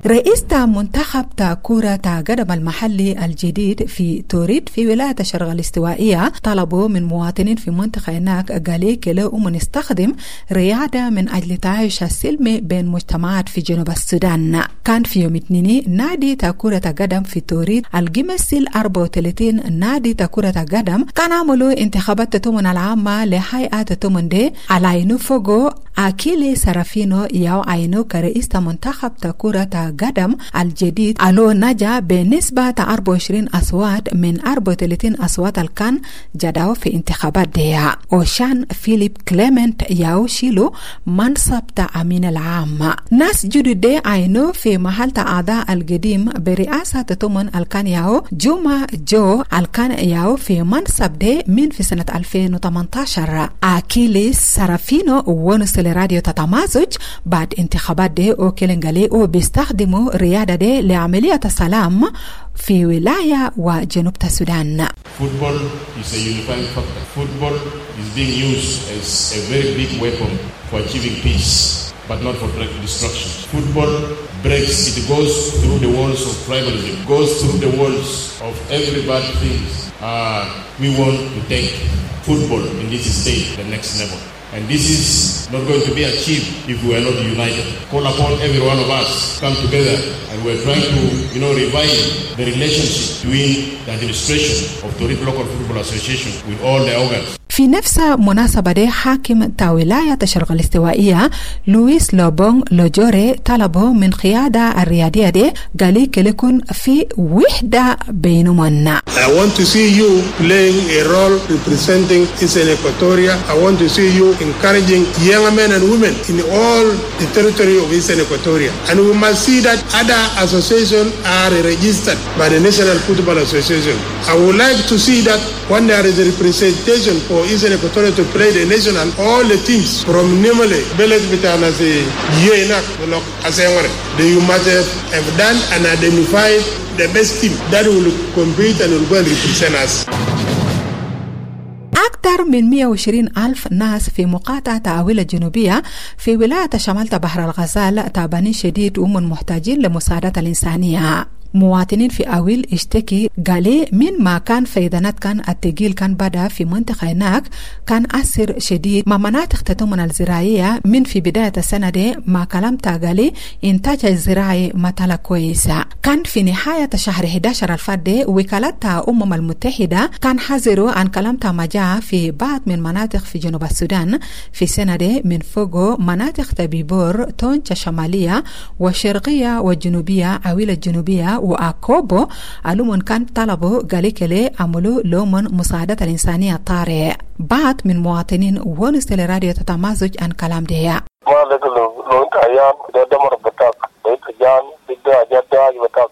رئيس منتخب كرة قدم المحلي الجديد في توريد في ولاية الشرق الاستوائية طلبوا من مواطنين في منطقة هناك قالوا كلا نستخدم رياضة من أجل تعايش السلمي بين مجتمعات في جنوب السودان. كان في يوم اثنين نادي كرة قدم في توريد الجمسيل 34 نادي كرة قدم كان عملوا انتخابات تتمن العامة لهيئة تتمن دي على عينو فوقو أكيلي سرافينو ياو عينو كرئيس منتخب كرة قدم الجديد ألو نجا بنسبة 24 أصوات من 34 أصوات الكان جداو في انتخابات ديها. وشان فيليب كليمنت ياو شيلو منصب أمين العام. ناس جدد دي عينو في محل أعضاء القديم برئاسة تتمن الكان ياو جوما جو الكان ياو في منصب دي من في سنة 2018. أكيلي سرافينو ونس لراديو تتمازج بعد انتخابات دي وكيلنغالي وبيستخدموا رياضة دي لعملية السلام في ولاية وجنوب السودان. Football is a unifying factor. Football is being used as a very big weapon for achieving peace, but not for destruction. Football breaks, it goes through the walls of tribalism, goes through the walls of every bad things. We want to take football in this state to the next level. And this is not going to be achieved if we are not united. Call upon every one of us come together, and we're trying to, revive the relationship between the administration of Torit Local Football Association with all the organs. في نفس مناسبة دي حاكم ولاية الشرق الاستوائية لويس لوبون لوجوري طلبوا من قيادة الرياضية دي قالي كلكن في وحدة بينهن. I want to see you playing a role representing Eastern Equatoria. I want to see you encouraging young men and women in all the territory of Eastern Equatoria. And we must see that other associations are registered by the National Football Association. I would like to see that when there is a representation for Eastern Equatoria to play the national, all the teams from Nimale, Belet Bitana, Yenak, Asengore, you must have done and identified the best team that will compete and will go and represent us. أكثر من 120,000 ناس في مقاطعة آويل الجنوبية في ولاية شمال بحر الغزال تعبانين شديد ومن محتاجين لمساعدة الإنسانية. مواطنين في آويل اشتكي قالي من ما كان فيضانات كان التقيل كان بدأ في منطقة هناك كان أثر شديد ما مناطق تتمن الزراعية من في بداية السنة دي ما كلامتا قالي إنتاج الزراعي مطالة كويسة. كان في نهاية شهر 11 الفادي وكالة المتحدة كان حذروا عن كلامتا ما جاء في بعض من مناطق في جنوب السودان في السنة دي من فوق مناطق تبيبور تونجا شمالية وشرقية والجنوبية آويل الجنوبية وأكوبو ألومن كان طلبوا قاليكلي عملوا لومن مساعدة الإنسانية طارئ. بعض من مواطنين ونس لراديو تتمازج عن كلام ديا. ما لقلو لو انت أيام ده دمر بتاعك ده جان ده جدا بتاعك.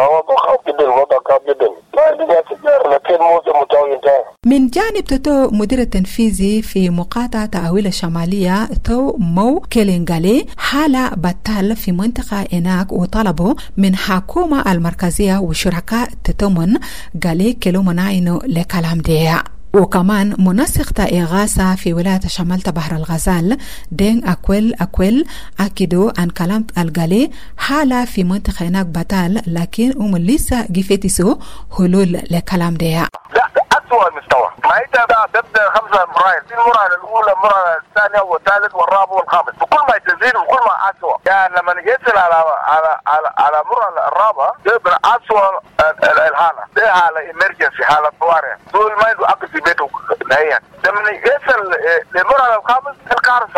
من جانب توتو مدير التنفيذي في مقاطعة آويل الشمالية تو مو كيلينغالي حالة بطال في منطقة هناك وطلبوا من حكومة المركزية وشركاء تتمن قالي كيلو مناينو لكلام ديا. وكمان منسق إغاثة في ولاية شمال بحر الغزال دين أكويل أكيدو عن كلام الغالي حالة في منطقة هناك بطال لكن لسه جفتسو حلول لكلام ديها. لا أسوأ المستوى ما أنت تبدأ 5 مراحل في المرحلة الأولى المرحلة الثانية والثالث والرابع والخامس وكل ما تزيد وكل ما أسوأ يعني لما نجيسل على المرحلة الرابعة تبقى أسوأ الحالة دي حالة إمرجنسي حالة طوارئ دول ما يدو أكل في بيته نهائيا لما نجيسل للمرحلة الخامس الكارثة.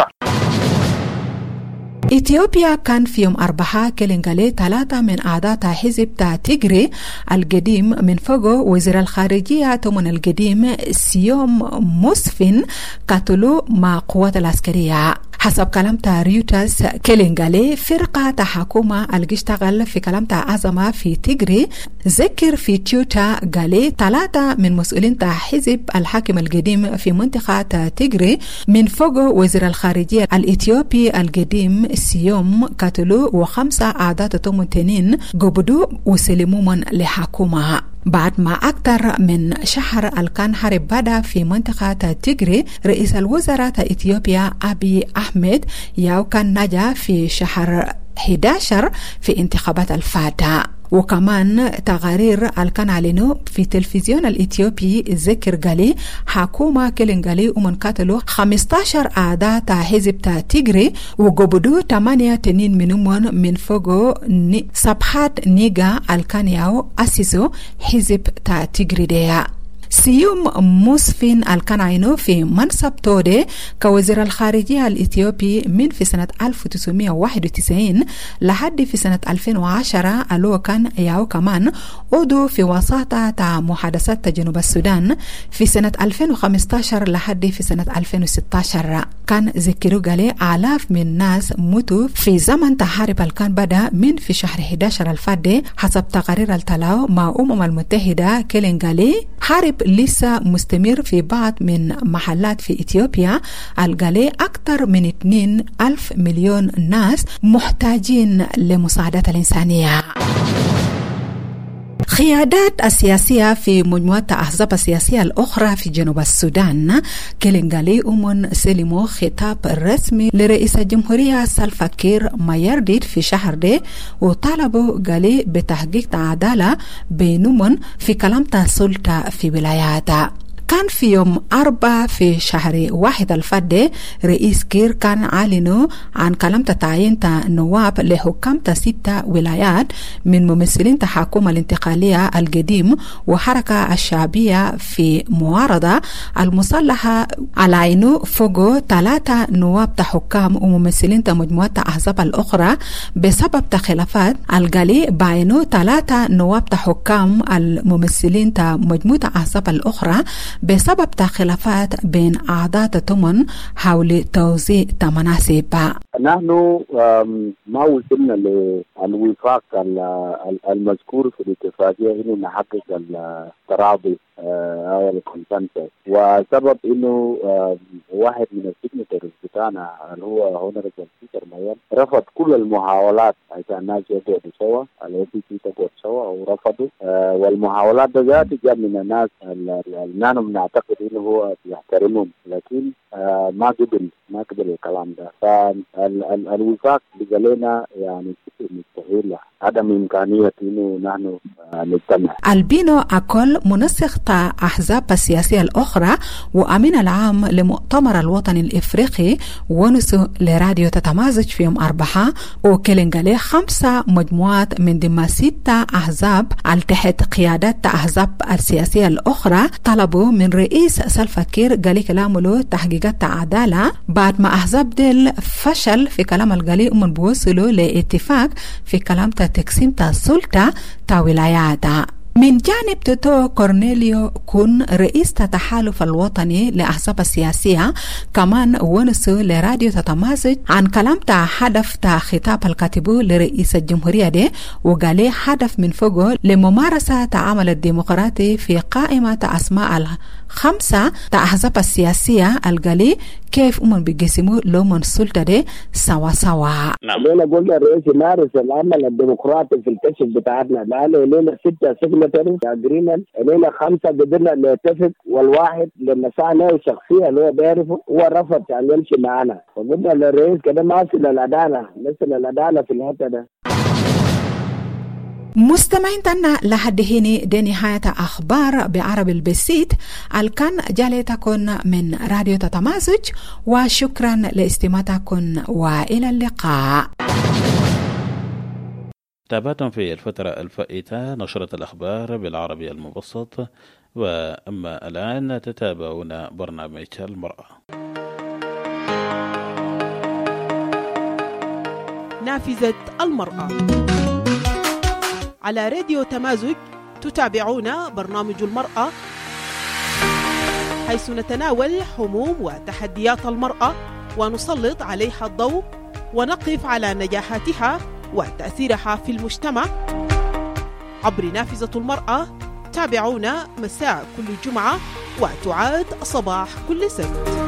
إثيوبيا كان في يوم 4 كيلينغالي 3 من أعضاء حزب تيغري القديم من فوق وزير الخارجية تمن القديم سيوم مسفن قتلوا مع قوات العسكرية. حسب كلام ريوترز كيلينغالي فرقة حكومة الاشتغل في كلام أزمة في تيغري ذكر في تويتر قالي 3 من مسؤولين حزب الحاكم القديم في منطقة تيغري من فوق وزير الخارجية الإثيوبي القديم سيوم قتلوا و5 أعضاء تمتنين قبضوا وسلموا من لحكومة. بعد ما أكثر من شهر كان حرب بدأ في منطقة تيغري رئيس الوزراء إثيوبيا أبي أحمد ياو كان نجا في شهر 2011 في انتخابات الفاتة. وكمان تقارير كان علينو في تلفزيون الإثيوبي ذكر قالي حكومة كلين قالي ومن قتلوا 15 أعضاء تا حزب تا تيغري وقبضوا 8 تنين منهم من فوقو صبحات نيغا الكانياو أسسوا حزب تا تيغري ديا. سيوم موسفين الكنعينو في منصب تودي كوزير الخارجية الإثيوبي من في سنة 1991 لحد في سنة 2010 ألو كان ياو كمان أودو في وساطة محادثات جنوب السودان في سنة 2015 لحد في سنة 2016. كان ذكروا قالي آلاف من ناس موتوا في زمن تحارب الكان بدأ من في شهر 11 الفادي حسب تقارير التلاو مع المتحدة. كيلين قالي حارب لسه مستمر في بعض من محلات في إثيوبيا. القالي أكثر من 2,000 مليون ناس محتاجين لمساعدات الإنسانية. قيادات السياسية في مجموعة أحزاب السياسية الأخرى في جنوب السودان كيلينغالي أمون سلموا خطاب رسمي لرئيس الجمهورية سالفا كير مايرديد في شهر دي وطالبوا قالي بتحقيق عدالة بينهم في كلامة السلطة في ولاياتها. كان في يوم 4 في شهر 1 الفادي رئيس كير كان عالنو عن كلام تعيين نواب لحكام 6 ولايات من ممثلين الحكومة الانتقالية القديم وحركة الشعبية في معارضة المصلحة على عينو فوقو 3 نواب حكام وممثلين مجموعة أحزاب الأخرى بسبب خلافات القالي بعينو 3 نواب حكام الممثلين مجموعة أحزاب الأخرى بسبب خلافات بين أعضاء تمن حول توزيع مناصب. نحن ما وصلنا للوفاق المذكور في الاتفاقية إنه نحقق التراضي أو الكونسنسس، وسبب إنه واحد من السيجنتيرز بتاعنا اللي هو هونربل بيتر ماير رفض كل المحاولات عشان الناس يقعدوا سوا، الAPC تقعد سوا ورفضوا، والمحاولات ذات جاء من الناس اللي نحن نعتقد إنه هو يحترمهم، لكن ما قبل الكلام ده. فالوفاق بقى لنا يعني مستحيل، عدم إمكانية إنه نحن نجتمع. البينو أكل منسق أحزاب السياسية الأخرى وأمين العام لمؤتمر الوطني الإفريقي ونسو لراديو تتمازج في يوم 4 وكيلينغالي 5 مجموعات من ضمن 6 أحزاب تحت قيادات أحزاب السياسية الأخرى طلبوا من رئيس سالفا كير قالي كلامه له تحقيقات عدالة بعد ما أحزاب ديل فشل في كلام القالي من بوصلوا لاتفاق في كلام تقسيم السلطة ولاياتها. من جانب توتو كورنيليو كون رئيس التحالف الوطني لأحزاب السياسية كمان ونسو لراديو تتمازج عن كلام هدف خطاب الكاتبو لرئيس الجمهورية دي وقالي هدف من فوقه لممارسة عمل الديمقراطي في قائمة أسماء 5 أحزاب السياسية القالي كيف بيقسموا لهم السلطة دي سوا سوا. لينا قلنا الرئيس يمارس العمل الديمقراطي في الكشف بتاعتنا، لينا 6 سيجنترز اجريمنت، لينا 5 قدرنا نتفق، والواحد لما سعنا الشخصية اللي هو بيعرفه هو رفض يعني يمشي معنا، فقلنا للرئيس كده ما أصل العدالة في الحتة ده. مستمعين تنا لحد هنا دي نهاية أخبار بعربي البسيط الكان جالتكم من راديو تتمازج، وشكرا لاستماعتكم وإلى اللقاء. تابعتم في الفترة الفائتة نشرة الأخبار بالعربي المبسط، وأما الآن تتابعون برنامج المرأة. نافذة المرأة على راديو تمازج. تتابعون برنامج المرأة حيث نتناول هموم وتحديات المرأة ونسلط عليها الضوء ونقف على نجاحاتها وتأثيرها في المجتمع عبر نافذة المرأة. تابعونا مساء كل جمعة وتعاد صباح كل سبت.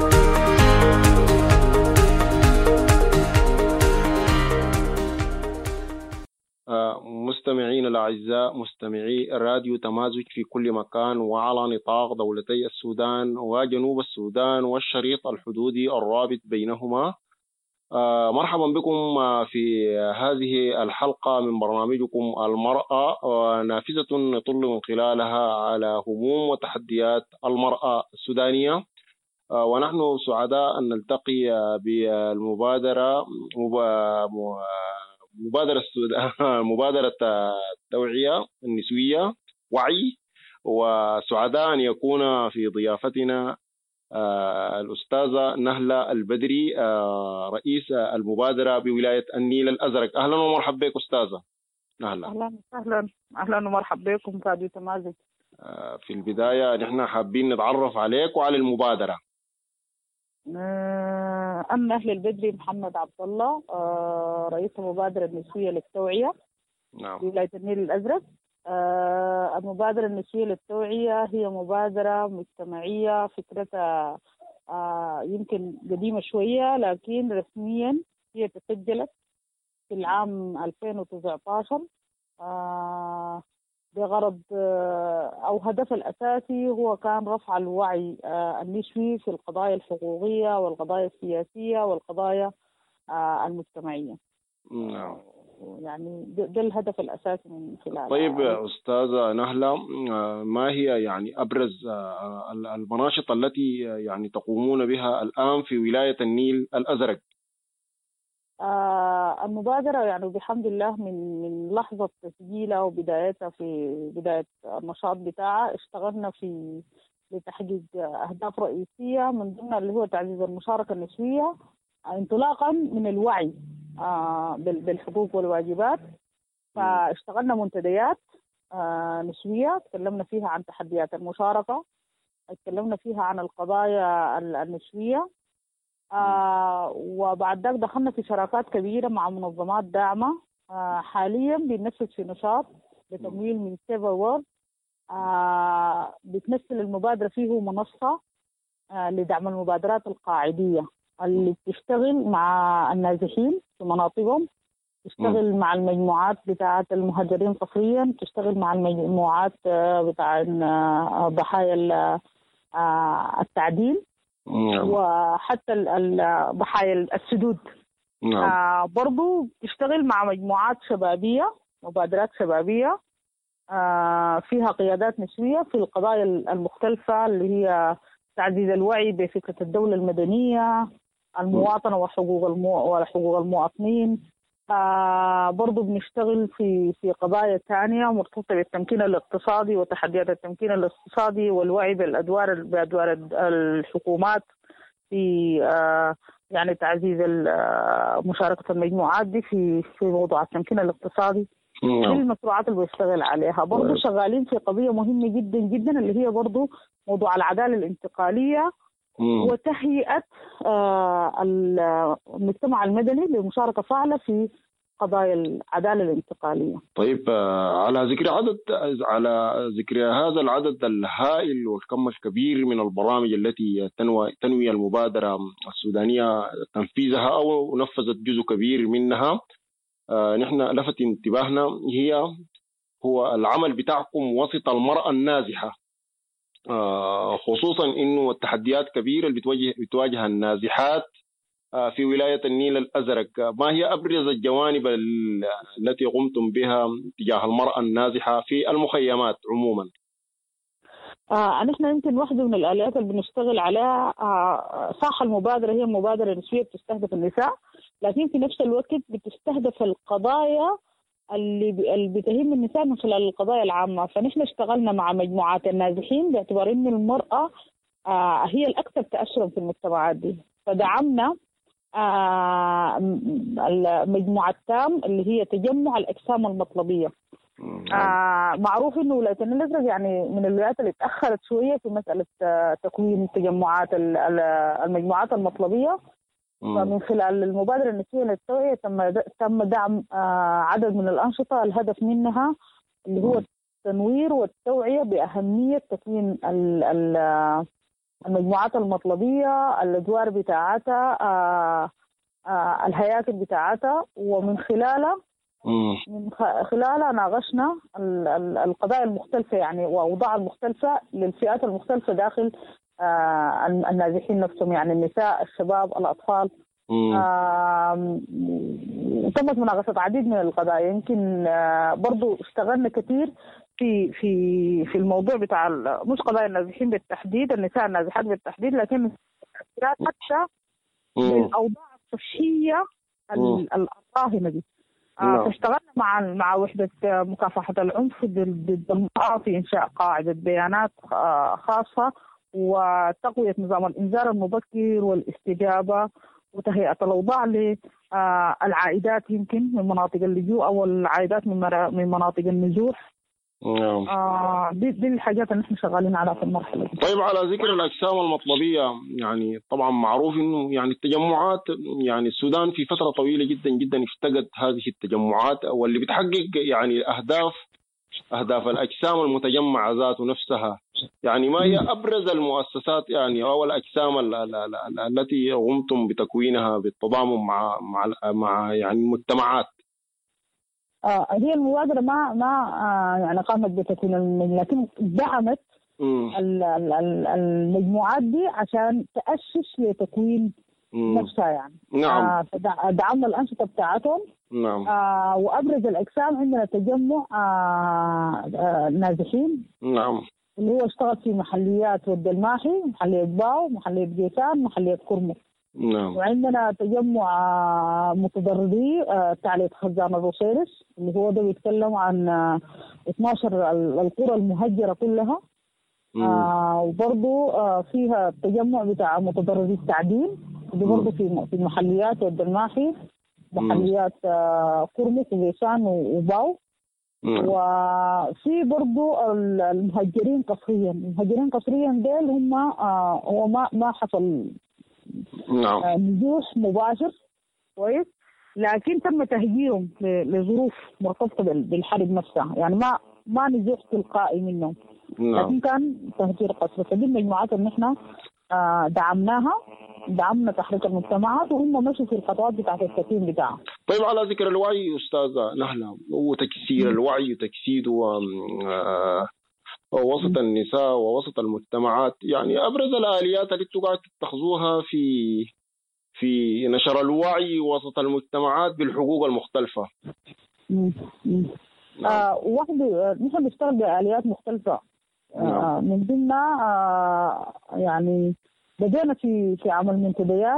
مستمعين الأعزاء، مستمعي راديو تمازج في كل مكان وعلى نطاق دولتي السودان وجنوب السودان والشريط الحدودي الرابط بينهما، مرحبا بكم في هذه الحلقة من برنامجكم المرأة، نافذة نطل من خلالها على هموم وتحديات المرأة السودانية. ونحن سعداء أن نلتقي بالمبادرة مبادرة التوعية النسوية وعي، وسعداء أن يكون في ضيافتنا الأستاذة نهلة البدري رئيس المبادرة بولاية النيل الأزرق. أهلا ومرحبا بك أستاذة نهلة. أهلا ومرحبا بكم راديو تمازج. في البداية نحن حابين نتعرف عليك وعلى المبادرة. أنا نهلة البدري محمد عبد الله، رئيس المبادرة النسوية للتوعية في ولاية النيل الأزرق. المبادرة النسوية للتوعية هي مبادرة مجتمعية فكرتها يمكن قديمة شوية، لكن رسميا هي تسجلت في العام 2019 بغرض أو هدف الأساسي هو كان رفع الوعي النسوي في القضايا الحقوقية والقضايا السياسية والقضايا المجتمعية. نعم. يعني ده الهدف الأساسي من خلال. طيب أستاذة نهلة، ما هي يعني أبرز المناشط التي يعني تقومون بها الآن في ولاية النيل الأزرق؟ المبادرة يعني بحمد الله من لحظة تسجيلها وبدايتها في بداية النشاط بتاعها اشتغلنا في لتحقيق أهداف رئيسية، من ضمنها اللي هو تعزيز المشاركة النسوية انطلاقا من الوعي بالحقوق والواجبات. فاشتغلنا منتديات نسوية تكلمنا فيها عن تحديات المشاركة، تكلمنا فيها عن القضايا النسوية، وبعد ذلك دخلنا في شراكات كبيرة مع منظمات داعمة. حاليا بننفذ في نشاط بتمويل من سيفر وورد بتمثل المبادرة فيه منصة لدعم المبادرات القاعدية اللي بتشتغل مع النازحين في مناطقهم، تشتغل مع المجموعات بتاعة المهاجرين صفريا، تشتغل مع المجموعات بتاع ضحايا التعديل وحتى ضحايا السدود. برضو تشتغل مع مجموعات شبابية، مبادرات شبابية فيها قيادات نسوية في القضايا المختلفة اللي هي تعزيز الوعي بفكرة الدولة المدنية، المواطنة وحقوق المواطنين. برضو بنشتغل في قضايا ثانية مرتبطة بالتمكين الاقتصادي وتحديات التمكين الاقتصادي والوعي بأدوار الحكومات في يعني تعزيز مشاركة المجموعات دي في موضوع التمكين الاقتصادي. دي المشروعات اللي بيشتغل عليها. برضو شغالين في قضية مهمة جدا جدا اللي هي برضو موضوع العدالة الانتقالية وتهيئة المجتمع المدني لمشاركة فعالة في قضايا العدالة الانتقالية. طيب على ذكر هذا العدد الهائل والكم الكبير من البرامج التي تنوي المبادرة السودانية تنفيذها أو نفذت جزء كبير منها، نحن لفت انتباهنا هو العمل بتاعكم وسط المرأة النازحة، خصوصا انه التحديات كبيره اللي بتواجه النازحات في ولايه النيل الازرق. ما هي ابرز الجوانب التي قمتم بها تجاه المراه النازحه في المخيمات عموما؟ نحن يمكن واحده من الاليات اللي بنشتغل عليها صح المبادره هي مبادره نسويه بتستهدف النساء، لكن في نفس الوقت بتستهدف القضايا اللي بتهم النساء من خلال القضايا العامة. فنحن اشتغلنا مع مجموعات النازحين باعتبار ان المرأة هي الأكثر تأثرا في المجتمعات دي، فدعمنا مجموعة تام اللي هي تجمع الأجسام المطلبية. معروف انه ولاية النيل الأزرق يعني من الولايات اللي تأخرت شوية في مسألة تكوين تجمعات المجموعات المطلبية. فمن خلال المبادرة النسوية للتوعية تم دعم عدد من الأنشطة الهدف منها اللي هو التنوير والتوعية بأهمية تكوين المجموعات المطلبية، الأدوار بتاعتها، الهياكل بتاعتها، ومن خلالها ناقشنا القضايا المختلفة يعني وأوضاع المختلفة للفئات المختلفة داخل النازحين نفسهم، يعني النساء، الشباب، الأطفال. تمت مناقشة عديد من القضايا. يمكن برضو اشتغلنا كثير في الموضوع بتاع مش قضايا النازحين بالتحديد، النساء النازحات بالتحديد، لكن حتى بالأوضاع الصحية الراهنة دي. فاشتغلنا مع وحدة مكافحة العنف ضد المرأة في إنشاء قاعدة بيانات خاصة وتقوية نظام الإنذار المبكر والاستجابة وتهيئة الأوضاع للعائدات يمكن من مناطق اللجوء أو العائدات من مناطق النزوح. دي الحاجات اللي نحن شغالين عليها في المرحلة دي. طيب، على ذكر الأجسام المطلبية، يعني طبعا معروف إنه يعني التجمعات، يعني السودان في فترة طويلة جدا جدا افتقد هذه التجمعات، واللي بتحقق يعني أهداف الأجسام المتجمعة ذاته نفسها. يعني ما هي أبرز المؤسسات يعني أو الأجسام التي قمتم بتكوينها بالتضامن مع يعني المجتمعات؟ هي المبادرة ما يعني قامت بتكوين، لكن دعمت المجموعات دي عشان تأسس لتكوين نفسها يعني. نعم. دعمنا الأنشطة بتاعتهم. نعم. وأبرز الأجسام عندنا تجمع نازحين. نعم. اللي هو اشتغل في محليات ود الماحي، محلية باو، محلية جيسان، محلية كرمك. نعم. وعندنا تجمع متضرري تعليق خزان الروسيرس، اللي هو ده بيتكلم عن 12 القرى المهجرة كلها. وبرضه فيها التجمع بتاع متضرري التعدين، اللي برضه في محليات ود الماحي، محليات كرمك وجيسان وباو. وفي برضو المهجرين قسريا. المهجرين قسريا ديل هم هو ما حصل نزوح مباشر كويس، لكن تم تهجيرهم لظروف مرتبطة بالحرب نفسها، يعني ما نزوح تلقائي منهم، لكن كان تهجير قسري. فدي المجموعات اللي احنا دعمنا تحريك المجتمعات، وهم مشوا في الخطوات بتاعت التكوين بتاعها. طيب، على ذكر الوعي أستاذة نهلة وتكسير الوعي وتجسيده ووسط النساء ووسط المجتمعات، يعني أبرز الآليات اللي قاعد تتخذوها في نشر الوعي وسط المجتمعات بالحقوق المختلفة؟ واحدة نحن بنشتغل بآليات مختلفة. من ضمنها يعني بدأنا في عمل منتديات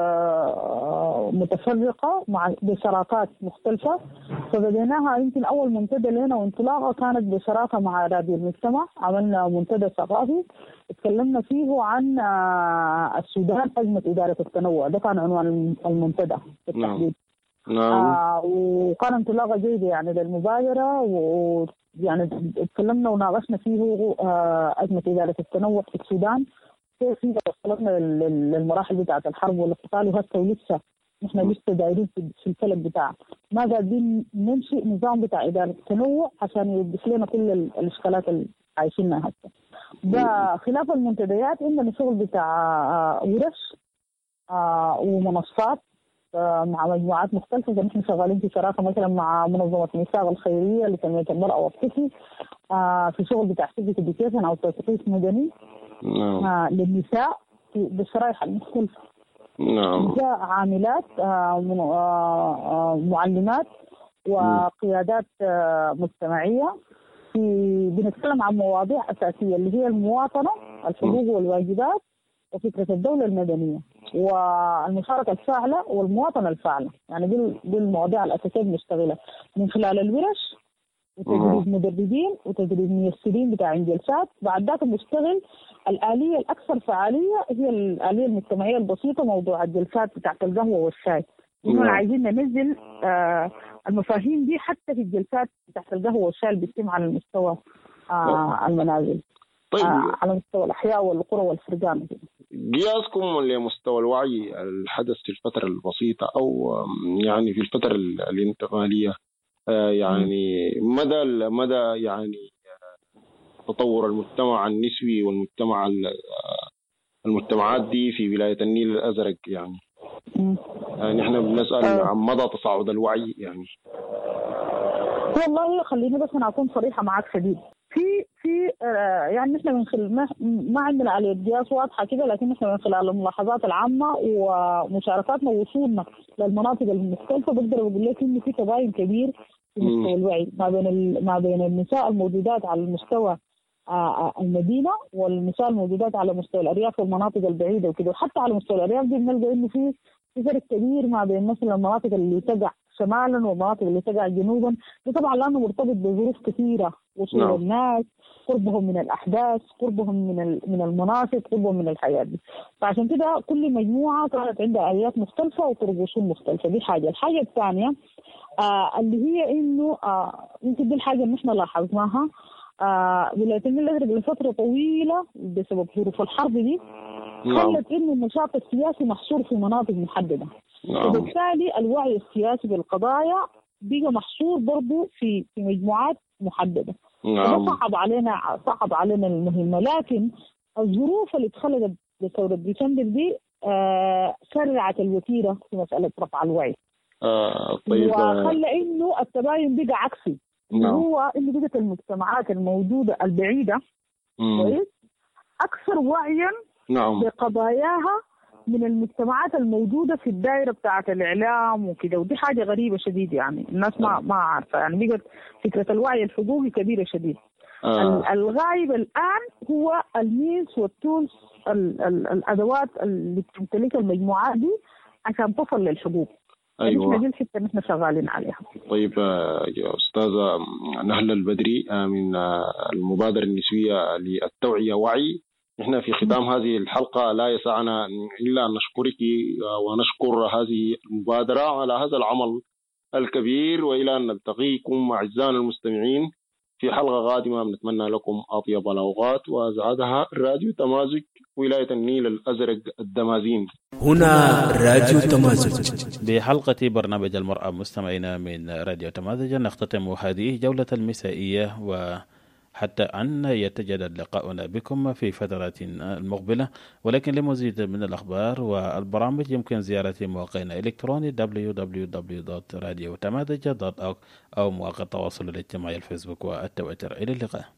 متفرقة بشراكات مختلفة. فبديناها يمكن أول منتدى لنا وانطلاقة كانت بشراكة مع راديو المجتمع. عملنا منتدى ثقافي اتكلمنا فيه عن السودان أزمة إدارة التنوع، ده كان عنوان المنتدى بالتحديد. وكان انطلاقة جيدة يعني للمبادرة، ويعني اتكلمنا وناقشنا فيه أزمة إدارة التنوع في السودان، كيف وصلنا للمراحل بتاعة الحرب والاقتتال، وهسه ولسه نحن لسه دايرين في الفلك بتاع ما قاعدين ننشئ نظام بتاع إدارة التنوع عشان يوضح لنا كل الإشكالات اللي عايشينها هسه. ده خلاف المنتديات عندنا شغل بتاع ورش ومنصات مع مجموعات مختلفة. نحن شغالين في شراكة مثلا مع منظمة النساء الخيرية لتنمية المرأة والطفل في شغل بتاع سيفيك إديوكيشن أو تثقيف مدني للنساء بالشرائح المختلفة. نساء عاملات، معلمات، وقيادات مجتمعية. بنتكلم عن مواضيع أساسية اللي هي المواطنة، الحقوق والواجبات، وفكرة الدولة المدنية، والمشاركة الفاعلة والمواطنة الفاعلة. يعني دي المواضيع الأساسية بنشتغلها من خلال الورش وتدريب مدربين وتدريب ميسرين بتاع جلسات. بعد ذلك بنشتغل الآلية الأكثر فعالية هي الآلية المجتمعية البسيطة، موضوع الجلسات بتاعت القهوة والشاي. إحنا عايزين ننزل المفاهيم دي حتى في الجلسات بتاعت القهوة والشاي اللي بتتم على المستوى المنازل. طيب. على مستوى الأحياء والقرى والفرقان. قياسكم لمستوى الوعي الحدث في الفترة البسيطة أو يعني في الفترة الانتقالية، يعني مدى يعني تطور المجتمع النسوي والمجتمعات دي في ولاية النيل الأزرق، يعني احنا بنسأل عن مدى تصاعد الوعي. يعني والله خليني بس أنا أكون صريحة معك شديد. في يعني نحن من خلال ما عندنا عليه قياس واضحه كده، لكن نحن من خلال الملاحظات العامه ومشاركاتنا ووصولنا للمناطق المختلفه بقدر اقول لك انه في تباين كبير في مستوى الوعي ما بين النساء الموجودات على المستوى المدينه والنساء الموجودات على مستوى الارياف والمناطق البعيده وكده. وحتى على مستوى الارياف دي بنلقى انه في فرق كبير ما بين مثلا المناطق اللي تقع شمالا والمناطق اللي تقع جنوبا، ده طبعا لانه مرتبط بظروف كثيره، وصول الناس، قربهم من الاحداث، قربهم من المناطق، قربهم من الحياه دي. فعشان كده كل مجموعه كانت عندها اليات مختلفه وطرق وصول مختلفه. دي حاجه. الحاجه الثانيه اللي هي انه يمكن دي الحاجه اللي احنا لاحظناها ولاية النيل الازرق لفتره طويله بسبب ظروف الحرب دي خلت انه النشاط السياسي محصور في مناطق محدده، وبالتالي الوعي السياسي بالقضايا بقى محصور برضه في مجموعات محدده. ده صعب علينا المهمه، لكن الظروف اللي اتخلقت لثوره ديسمبر دي سرعت الوتيره في مساله رفع الوعي. طيب. وخلى انه التباين بقى عكسي، هو انه بقت المجتمعات الموجوده البعيده كويس اكثر وعيا بقضاياها من المجتمعات الموجوده في الدائره بتاعه الاعلام وكده. ودي حاجه غريبه شديد، يعني الناس ما عارفه، يعني بقت فكره الوعي الحقوقي كبيره شديد. الغايب الان هو المينز والتولز، الادوات اللي بتمتلكها المجموعات دي عشان تصل للحقوق. ايوه دي الحته اللي احنا شغالين عليها. طيب يا استاذه نهله البدري من المبادره النسويه للتوعيه وعي، احنا في ختام هذه الحلقه لا يسعنا الا ان نشكرك ونشكر هذه المبادره على هذا العمل الكبير، والى ان نلتقيكم اعزائنا المستمعين في حلقه قادمه. بنتمنى لكم اطيب الاوقات واسعدها. راديو تمازج ولايه النيل الازرق الدمازين. هنا راديو تمازج. بحلقة برنامج المرأة مستمعينا من راديو تمازج نختتم هذه جولة المسائية، وحتى أن يتجدد لقاؤنا بكم في فترات المقبلة. ولكن لمزيد من الأخبار والبرامج يمكن زيارة موقعنا الإلكتروني www.radiotamazig.org أو مواقع التواصل الاجتماعي الفيسبوك والتويتر. إلى اللقاء.